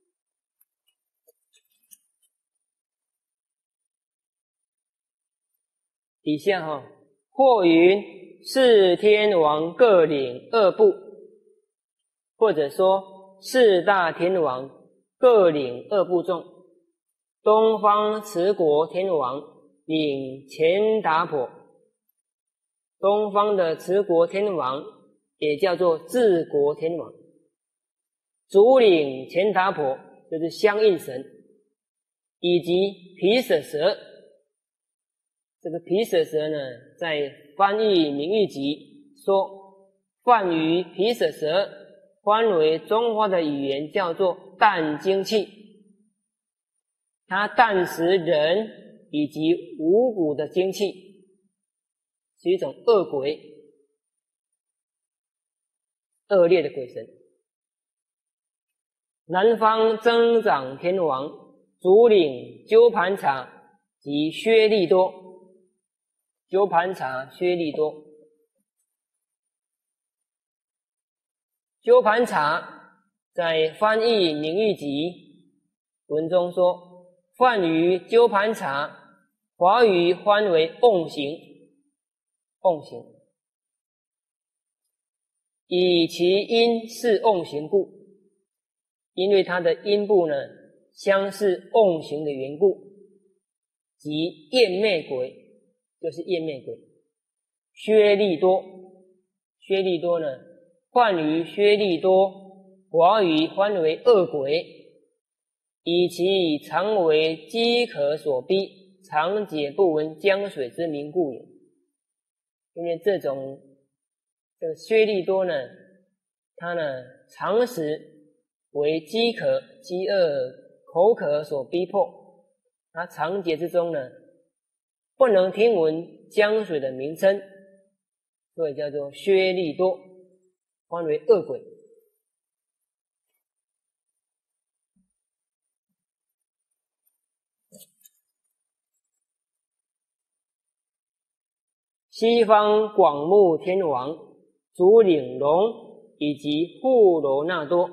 底下哈、哦，或云四天王各领二部，或者说四大天王各领二部众。东方持国天王领钱达婆，东方的持国天王也叫做治国天王，主领钱达婆就是相应神，以及毗舍蛇。这个毗舍蛇呢，在翻译名义集说，梵语毗舍蛇翻为中华的语言叫做淡精气，它淡食人以及五谷的精气，是一种恶鬼，恶劣的鬼神。南方增长天王主领鸠盘查及薛利多，鸠盘查、薛利多。鸠盘查在翻译名义集文中说，梵语鸠盘查，华语翻为瓮形，瓮形，以其音是瓮形故，因为它的音部呢相似瓮形的缘故，即厌魅鬼，就是厌魅鬼。薛利多，薛利多呢，梵语薛利多，华语翻为恶鬼，以其常为饥渴所逼，常解不闻江水之名故也。因为这种这个薛利多呢，他呢常时为饥渴、饥饿、口渴所逼迫，他常节之中呢不能听闻江水的名称，所以叫做薛利多，翻为恶鬼。西方广目天王主领龙以及护罗那多。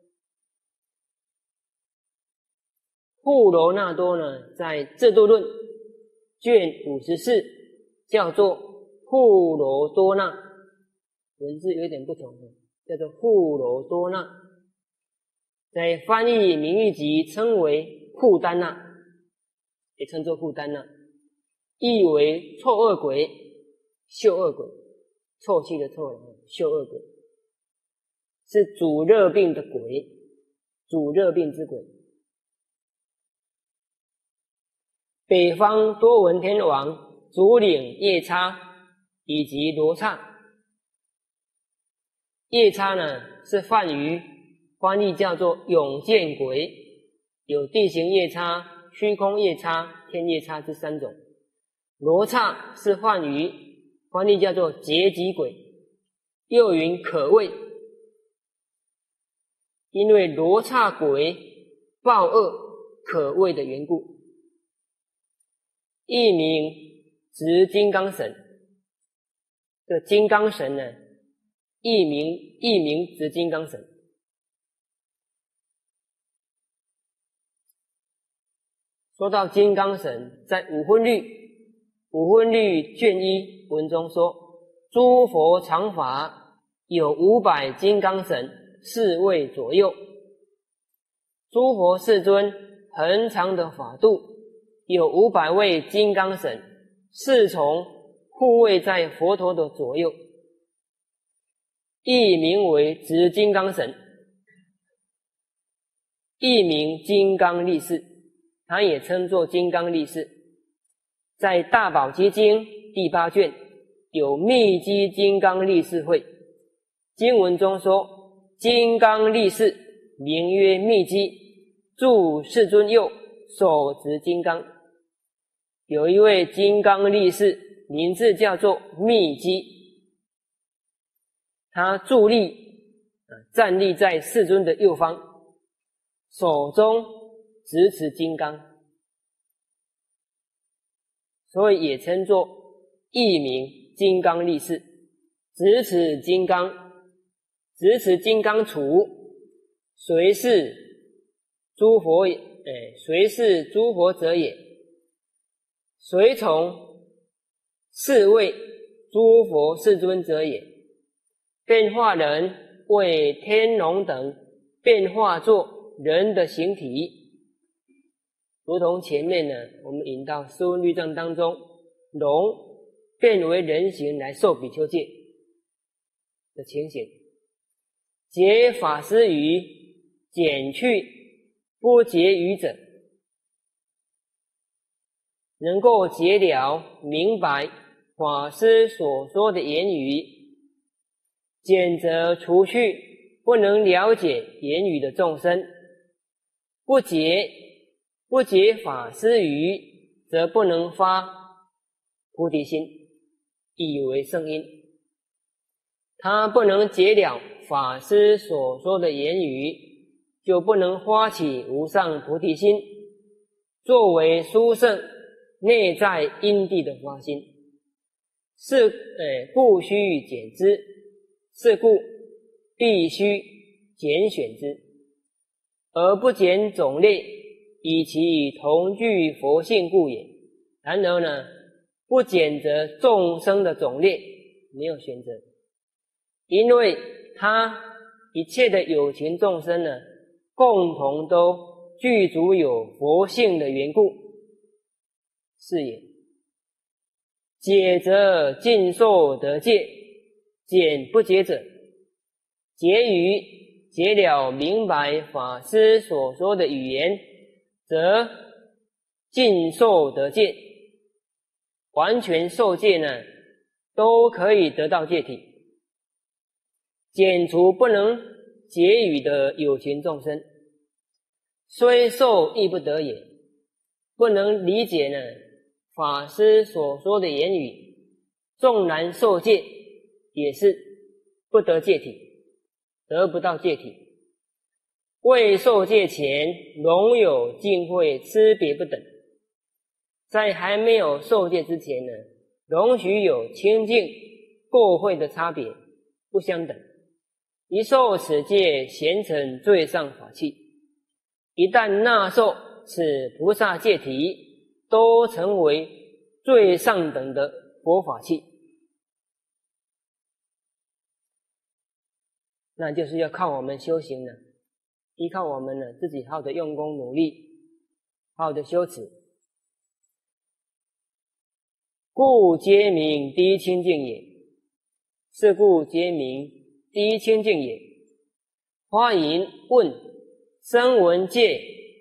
护罗那多呢，在《制度论》卷五十四叫做护罗多那，文字有点不同，叫做护罗多那。在翻译名义集称为护丹那，也称作护丹那，意为臭恶鬼、嗅恶鬼，臭气的臭，嗅恶鬼，是主热病的鬼，主热病之鬼。北方多闻天王主领夜叉以及罗刹。 夜叉呢是梵语，翻译叫做永见鬼，有地形夜叉、虚空夜叉、天夜叉这三种。罗刹是梵语，翻译叫做劫疾鬼，又云可畏，因为罗刹鬼暴恶可畏的缘故。一名执金刚神，这金刚神呢，一名一名执金刚神。说到金刚神，在五分律五分律卷一文中说，诸佛常法有五百金刚神，四位左右。诸佛世尊恒常的法度有五百位金刚神，四重护卫在佛陀的左右，亦名为执金刚神，亦名金刚力士，它也称作金刚力士。在大宝积经第八卷有密积金刚力士会，经文中说，金刚力士名曰密积，住世尊右，手执金刚。有一位金刚力士，名字叫做密积，他伫立站立在世尊的右方，手中执持金刚，所以也称作一名金刚力士。执持金刚，执持金刚杵，随是诸佛也，哎，随是诸佛者也。随从四位诸佛世尊者也。变化人为天龙等变化作人的形体，如同前面呢，我们引到四分律藏当中，龙变为人形来受比丘戒的情形。解法师语，减去不解语者，能够解了明白法师所说的言语，减则除去不能了解言语的众生，不解不解法师语，则不能发菩提心，以为圣因。他不能解了法师所说的言语，就不能发起无上菩提心，作为殊胜内在因地的发心，是呃故须减之，是故必须拣选之，而不拣种类，以其同具佛性故也。然而呢，不拣择众生的种类，没有选择，因为他一切的有情众生呢，共同都具足有佛性的缘故，是也。解则尽受得戒，减不解者，解语解了明白法师所说的语言，则尽受得戒，完全受戒呢，都可以得到戒体，减除不能解语的有情众生，虽受亦不得也。不能理解呢法师所说的言语，纵然受戒，也是不得戒体，得不到戒体。未受戒前，容有净慧差别不等；在还没有受戒之前呢，容许有清净过慧的差别，不相等。一受此戒，咸成最上法器；一旦纳受此菩萨戒体，都成为最上等的佛法器。那就是要靠我们修行了，依靠我们呢自己好的用功努力，好的修持，故皆名第一清净也。是故皆名第一清净也。花云问：声闻戒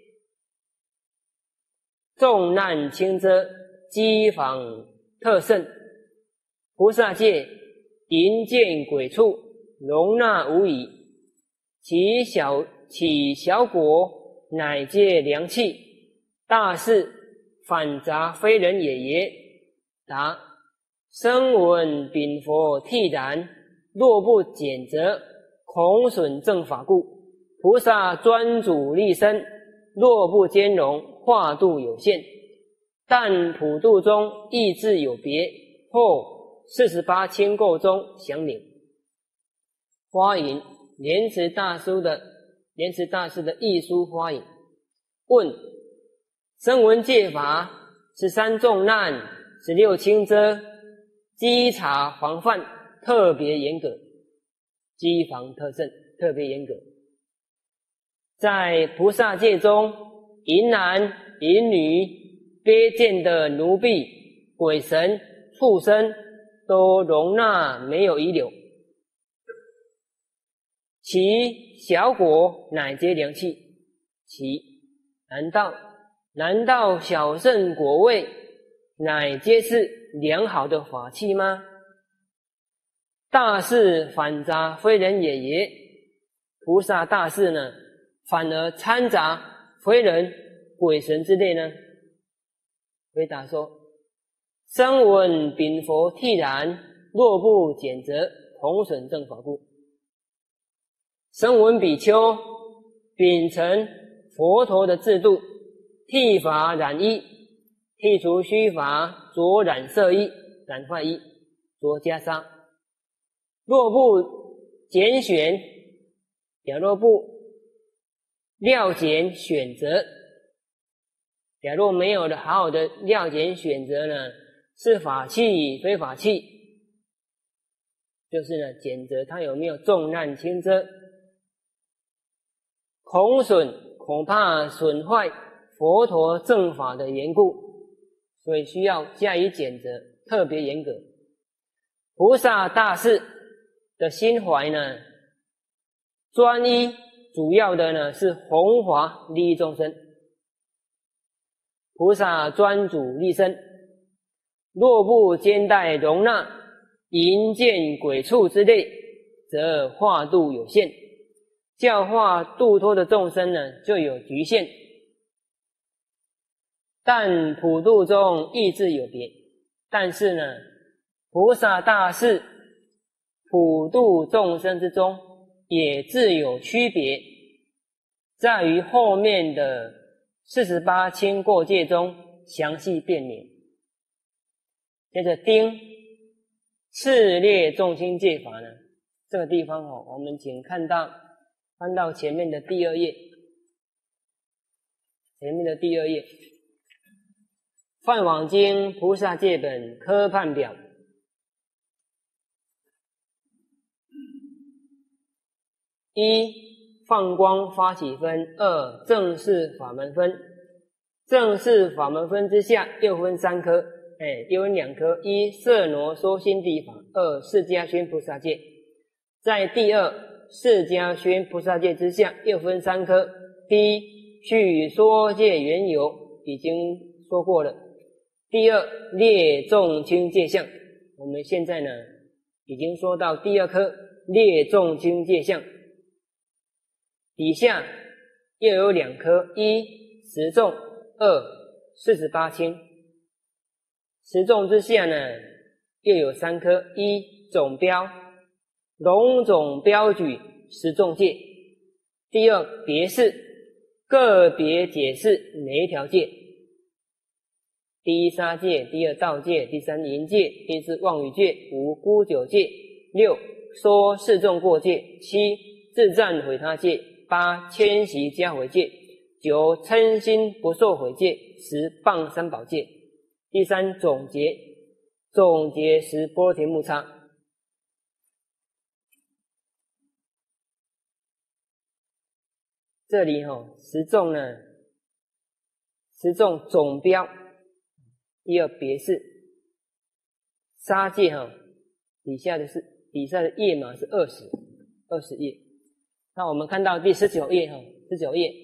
重难轻遮，机房特胜；菩萨戒淫见鬼畜， 容纳无疑。其小其小果，乃皆良器。大事反杂非人也耶？答：声闻禀佛惕然，若不减则，恐损正法故。菩萨专主利身，若不兼容，化度有限。但普度中意志有别，后四十八轻垢中详领。花引莲池大师的莲池大师的译书花引。问：声闻戒法，十三重难，十六轻遮，稽查防范特别严格，稽防特甚，特别严格。在菩萨戒中，淫男、淫女、卑贱的奴婢、鬼神、畜生都容纳没有遗留。其小果乃皆良器。其难道难道小圣果位乃皆是良好的法器吗？大事反杂非人也耶？菩萨大事呢，反而掺杂非人、鬼神之类呢？回答说：声闻禀佛惕然，若不减则，恐损正法故。声闻比丘秉承佛陀的制度，剃发染衣，剔除须发，着染色衣、染坏衣，着袈裟。若不拣选，假若不料拣选择，假若没有的好好的料拣选择呢，是法器非法器，就是呢检择它有没有重难轻遮，恐损恐怕损坏佛陀正法的缘故，所以需要加以检择，特别严格。菩萨大士的心怀呢，专一主要的呢是弘法利益众生。菩萨专主利身，若不兼待容纳淫贱鬼畜之类，则化度有限，教化度脱的众生呢就有局限。但普度中意志有别，但是呢菩萨大士普度众生之中也自有区别，在于后面的四十八轻过戒中详细辨明。接着丁次列众轻戒法呢，这个地方哦，我们请看到翻到前面的第二页，前面的第二页，梵网经菩萨戒本科判表。一、放光发起分。二、正式法门分。正式法门分之下又分三科，哎，又分两科：一、摄挪说心地法；二、释迦宣菩萨戒。在第二释迦宣菩萨戒之下又分三科。第一，去说戒缘由，已经说过了。第二，列众轻戒相，我们现在呢已经说到第二科列众轻戒相。底下又有两科：一、十众；二、四十八轻。十众之下呢又有三科：一、总标，笼总标举十众戒；第二，别释，个别解释每一条戒。第一杀戒，第二盗戒，第三淫戒，第四妄语戒，五沽酒戒，六说示众过戒，七自赞毁他戒，八迁徙加毁戒，九嗔心不受毁戒，十谤三宝戒。第三总结，总结十波罗提木叉。这里哈、哦，十众呢，十众总标。第二别释，杀戒哈，底下的是底下的页码是二十，二十页。那我们看到第十九页哈，十九页，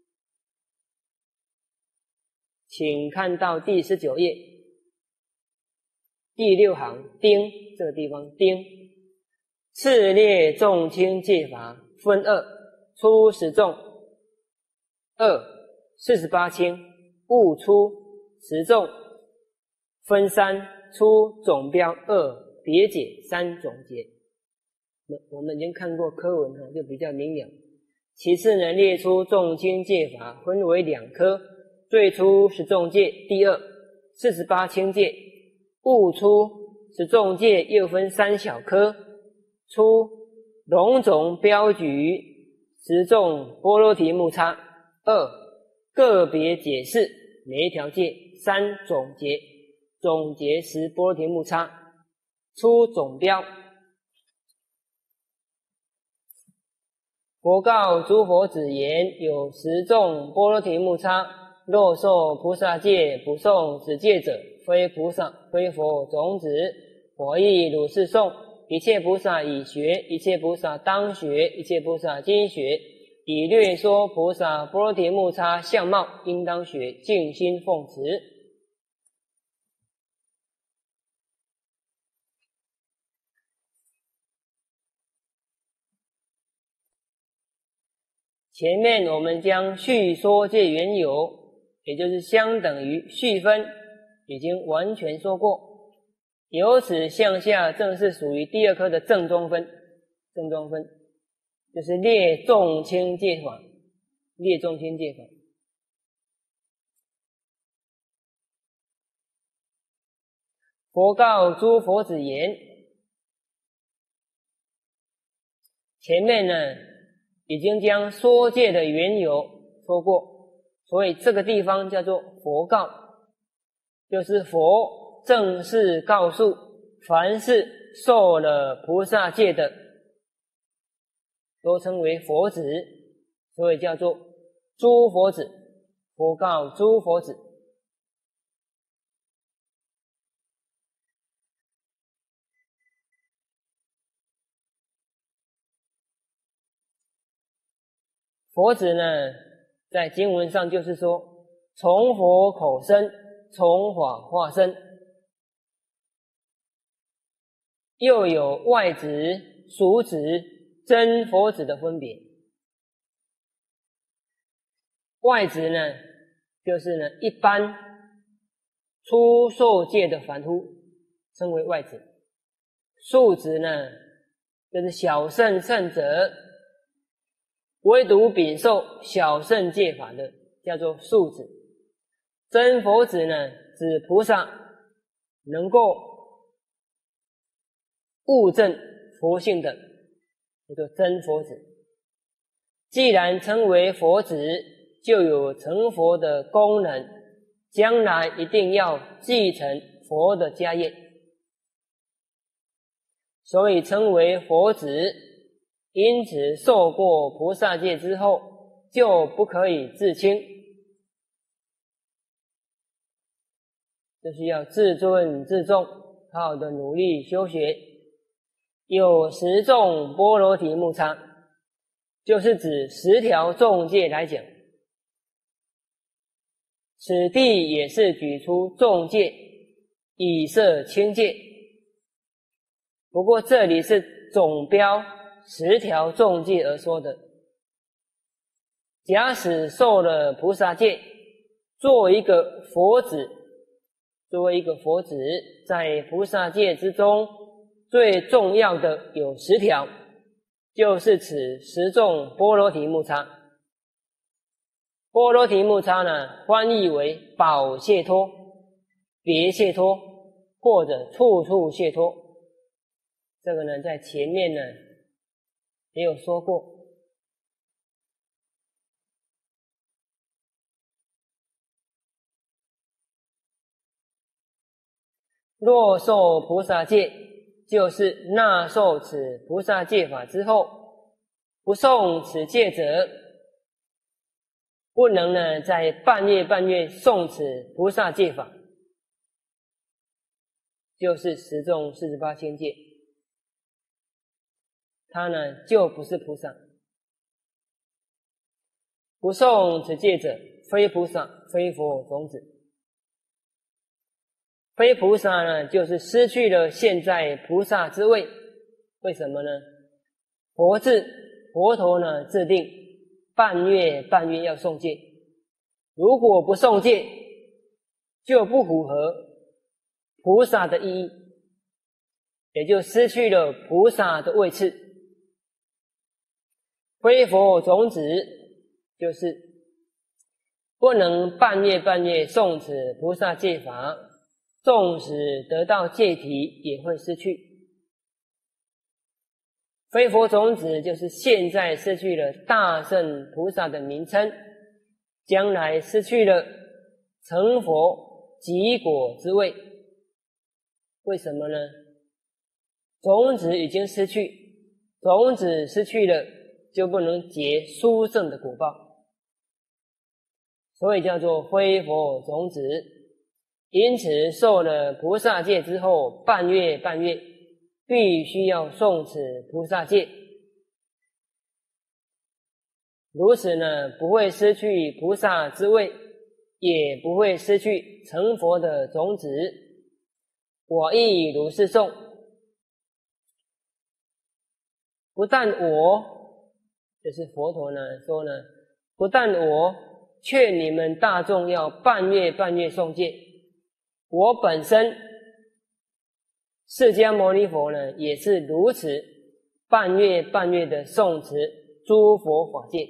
请看到第十九页第六行丁这个地方丁， 次列众卿戒法分二：初十众，二四十八卿，勿出十众，分三：出总标，二别解，三总结。我们已经看过科文哈，就比较明了。其次呢，列出众卿戒法分为两科，最初十众戒，第二四十八卿戒。勿出十众戒又分三小科，初笼总标举十众波罗提木叉，二个别解释每一条戒，三总结，总结十波罗提木叉。出总标。佛告诸佛子言：有十众波罗提木叉，若受菩萨戒，不诵此戒者，非菩萨，非佛种子。佛亦如是诵。一切菩萨已学，一切菩萨当学，一切菩萨今学。以略说菩萨波罗提木叉相貌，应当学，静心奉持。前面我们将续说戒缘由，也就是相等于续分，已经完全说过。由此向下正是属于第二科的正中分。正中分就是列众卿戒法，列众卿戒法。佛告诸佛子言，前面呢已经将说戒的缘由说过，所以这个地方叫做佛告，就是佛正式告诉凡是受了菩萨戒的，都称为佛子，所以叫做诸佛子。佛告诸佛子。佛子呢，在经文上就是说，从佛口生，从法化身，又有外子、俗子、真佛子的分别。外子呢，就是呢一般初受戒的凡夫，称为外子；俗子呢，就是小圣圣者，唯独秉受小圣戒法的，叫做俗子。真佛子呢，指菩萨能够悟证佛性的，叫做真佛子。既然称为佛子，就有成佛的功能，将来一定要继承佛的家业，所以称为佛子。因此受过菩萨戒之后，就不可以自轻，就是要自尊自重，好好的努力修学。有十众波罗提木叉，就是指十条众戒来讲，此地也是举出众戒以摄轻戒，不过这里是总标十条众戒而说的。假使受了菩萨戒，做一个佛子，作为一个佛子，在菩萨戒之中最重要的有十条，就是此十众波罗提木叉。波罗提木叉呢，翻译为宝解脱、别解脱或者处处解脱。这个呢，在前面呢也有说过。若受菩萨戒，就是纳受此菩萨戒法之后，不诵此戒者，不能呢在半月半月诵此菩萨戒法，就是十众四十八千戒，他呢就不是菩萨。不诵此戒者，非菩萨，非佛种子。非菩萨呢，就是失去了现在菩萨之位， 为什么呢？佛制佛陀呢制定半月半月要诵戒，如果不诵戒，就不符合菩萨的意义，也就失去了菩萨的位次。非佛种子就是不能半月半月诵持菩萨戒法，纵使得到戒体也会失去。非佛种子就是现在失去了大圣菩萨的名称，将来失去了成佛极果之位。为什么呢？种子已经失去，种子失去了就不能结殊胜的果报，所以叫做非佛种子。因此受了菩萨戒之后，半月半月必须要诵持菩萨戒，如此呢，不会失去菩萨之位，也不会失去成佛的种子。我亦如是诵。不但我，就是佛陀呢说呢，不但我劝你们大众要半月半月诵戒，我本身释迦牟尼佛呢也是如此半月半月的诵持诸佛法戒。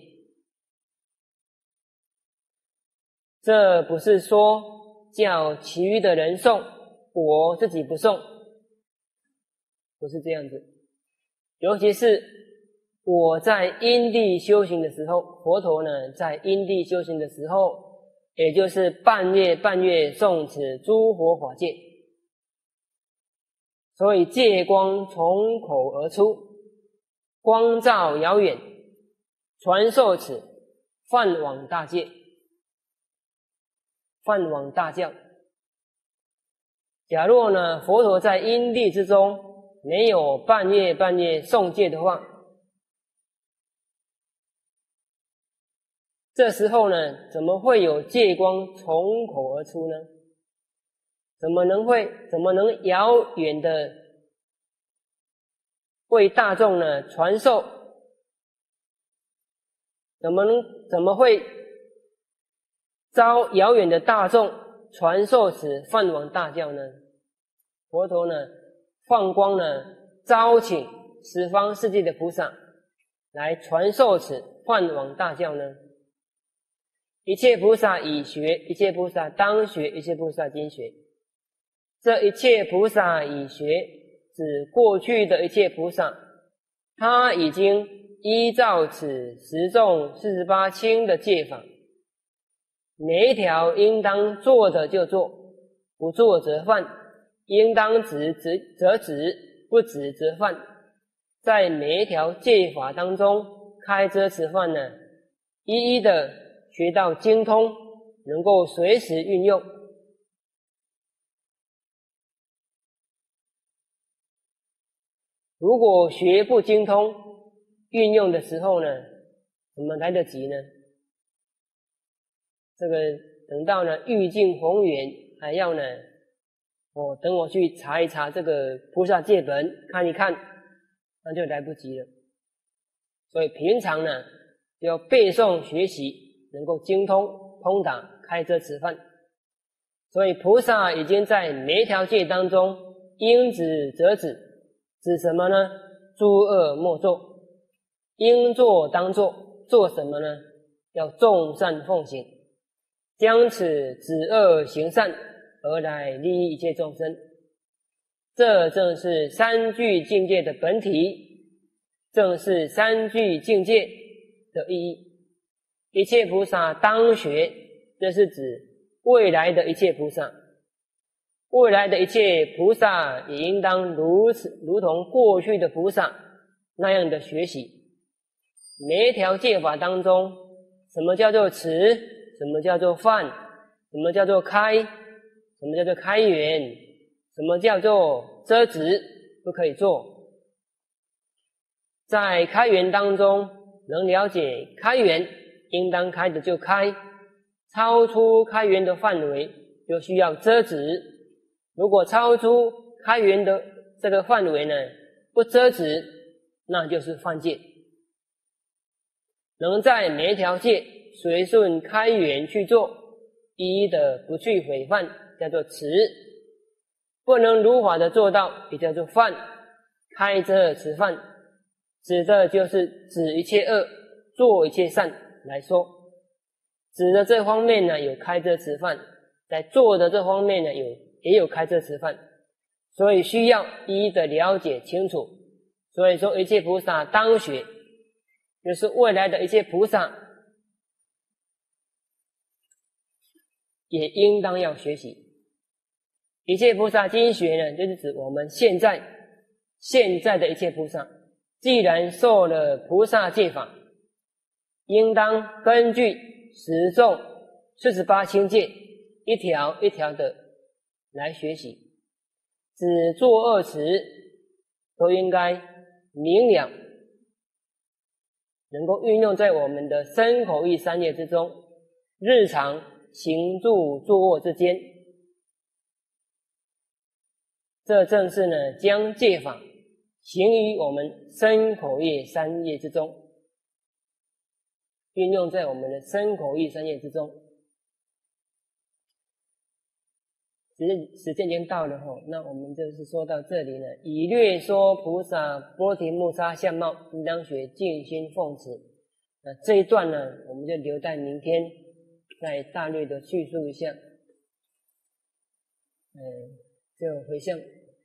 这不是说叫其余的人诵，我自己不诵，不是这样子。尤其是我在因地修行的时候，佛陀呢在因地修行的时候，也就是半月半月诵持诸佛法戒，所以戒光从口而出，光照遥远，传授此梵网大戒，梵网大教。假若呢佛陀在因地之中没有半月半月诵戒的话，这时候呢怎么会有戒光从口而出呢？怎么能会怎么能遥远的为大众呢传授？怎么能怎么会招遥远的大众传授此梵网大教呢？佛陀呢放光呢招请十方世界的菩萨来传授此梵网大教呢？一切菩萨已学，一切菩萨当学，一切菩萨今学。这一切菩萨已学，指过去的一切菩萨，他已经依照此十众四十八轻的戒法，每一条应当做的就做，不做则犯，应当止则止，不止则犯。在每一条戒法当中开遮持犯呢，一一的学到精通，能够随时运用。如果学不精通，运用的时候呢，怎么来得及呢？这个等到呢欲尽宏远，还要呢哦，等我去查一查这个菩萨戒本，看一看，那就来不及了。所以平常呢就要背诵学习，能够精通通达开遮持犯。所以菩萨已经在每一条戒当中应止则止，指什么呢？诸恶莫作，应做当做。做什么呢？要众善奉行，将此止恶行善，而来利益一切众生。这正是三具境界的本体，正是三具境界的意义。一切菩萨当学，这是指未来的一切菩萨。未来的一切菩萨也应当如此，如同过去的菩萨那样的学习。每一条戒法当中，什么叫做持？什么叫做犯？什么叫做开？什么叫做开源？什么叫做遮止？不可以做。在开源当中，能了解开源，应当开的就开，超出开源的范围，就需要遮止。如果超出开源的这个范围呢， 不遮止，那就是犯戒。能在每一条戒随顺开源去做，一一的不去毁犯，叫做持；不能如法的做到，也叫做犯。开遮持犯，指的就是止一切恶，做一切善来说。指的这方面呢，有开遮持犯；在做的这方面呢，有也有开遮持犯，所以需要一一的了解清楚。所以说，一切菩萨当学，就是未来的一切菩萨也应当要学习。一切菩萨经学呢，就是指我们现在现在的一切菩萨，既然受了菩萨戒法，应当根据十咒四十八轻戒一条一条的来学习，只做二持都应该明了，能够运用在我们的身口意三业之中，日常行住坐卧之间。这正是呢，将戒法行于我们身口意三业之中，运用在我们的身口意三业之中。只是时间已经到了吼，那我们就是说到这里呢，以略说菩萨波提穆沙相貌，应当学静心奉持。那这一段呢，我们就留待明天再大略的叙述一下。嗯，就回向。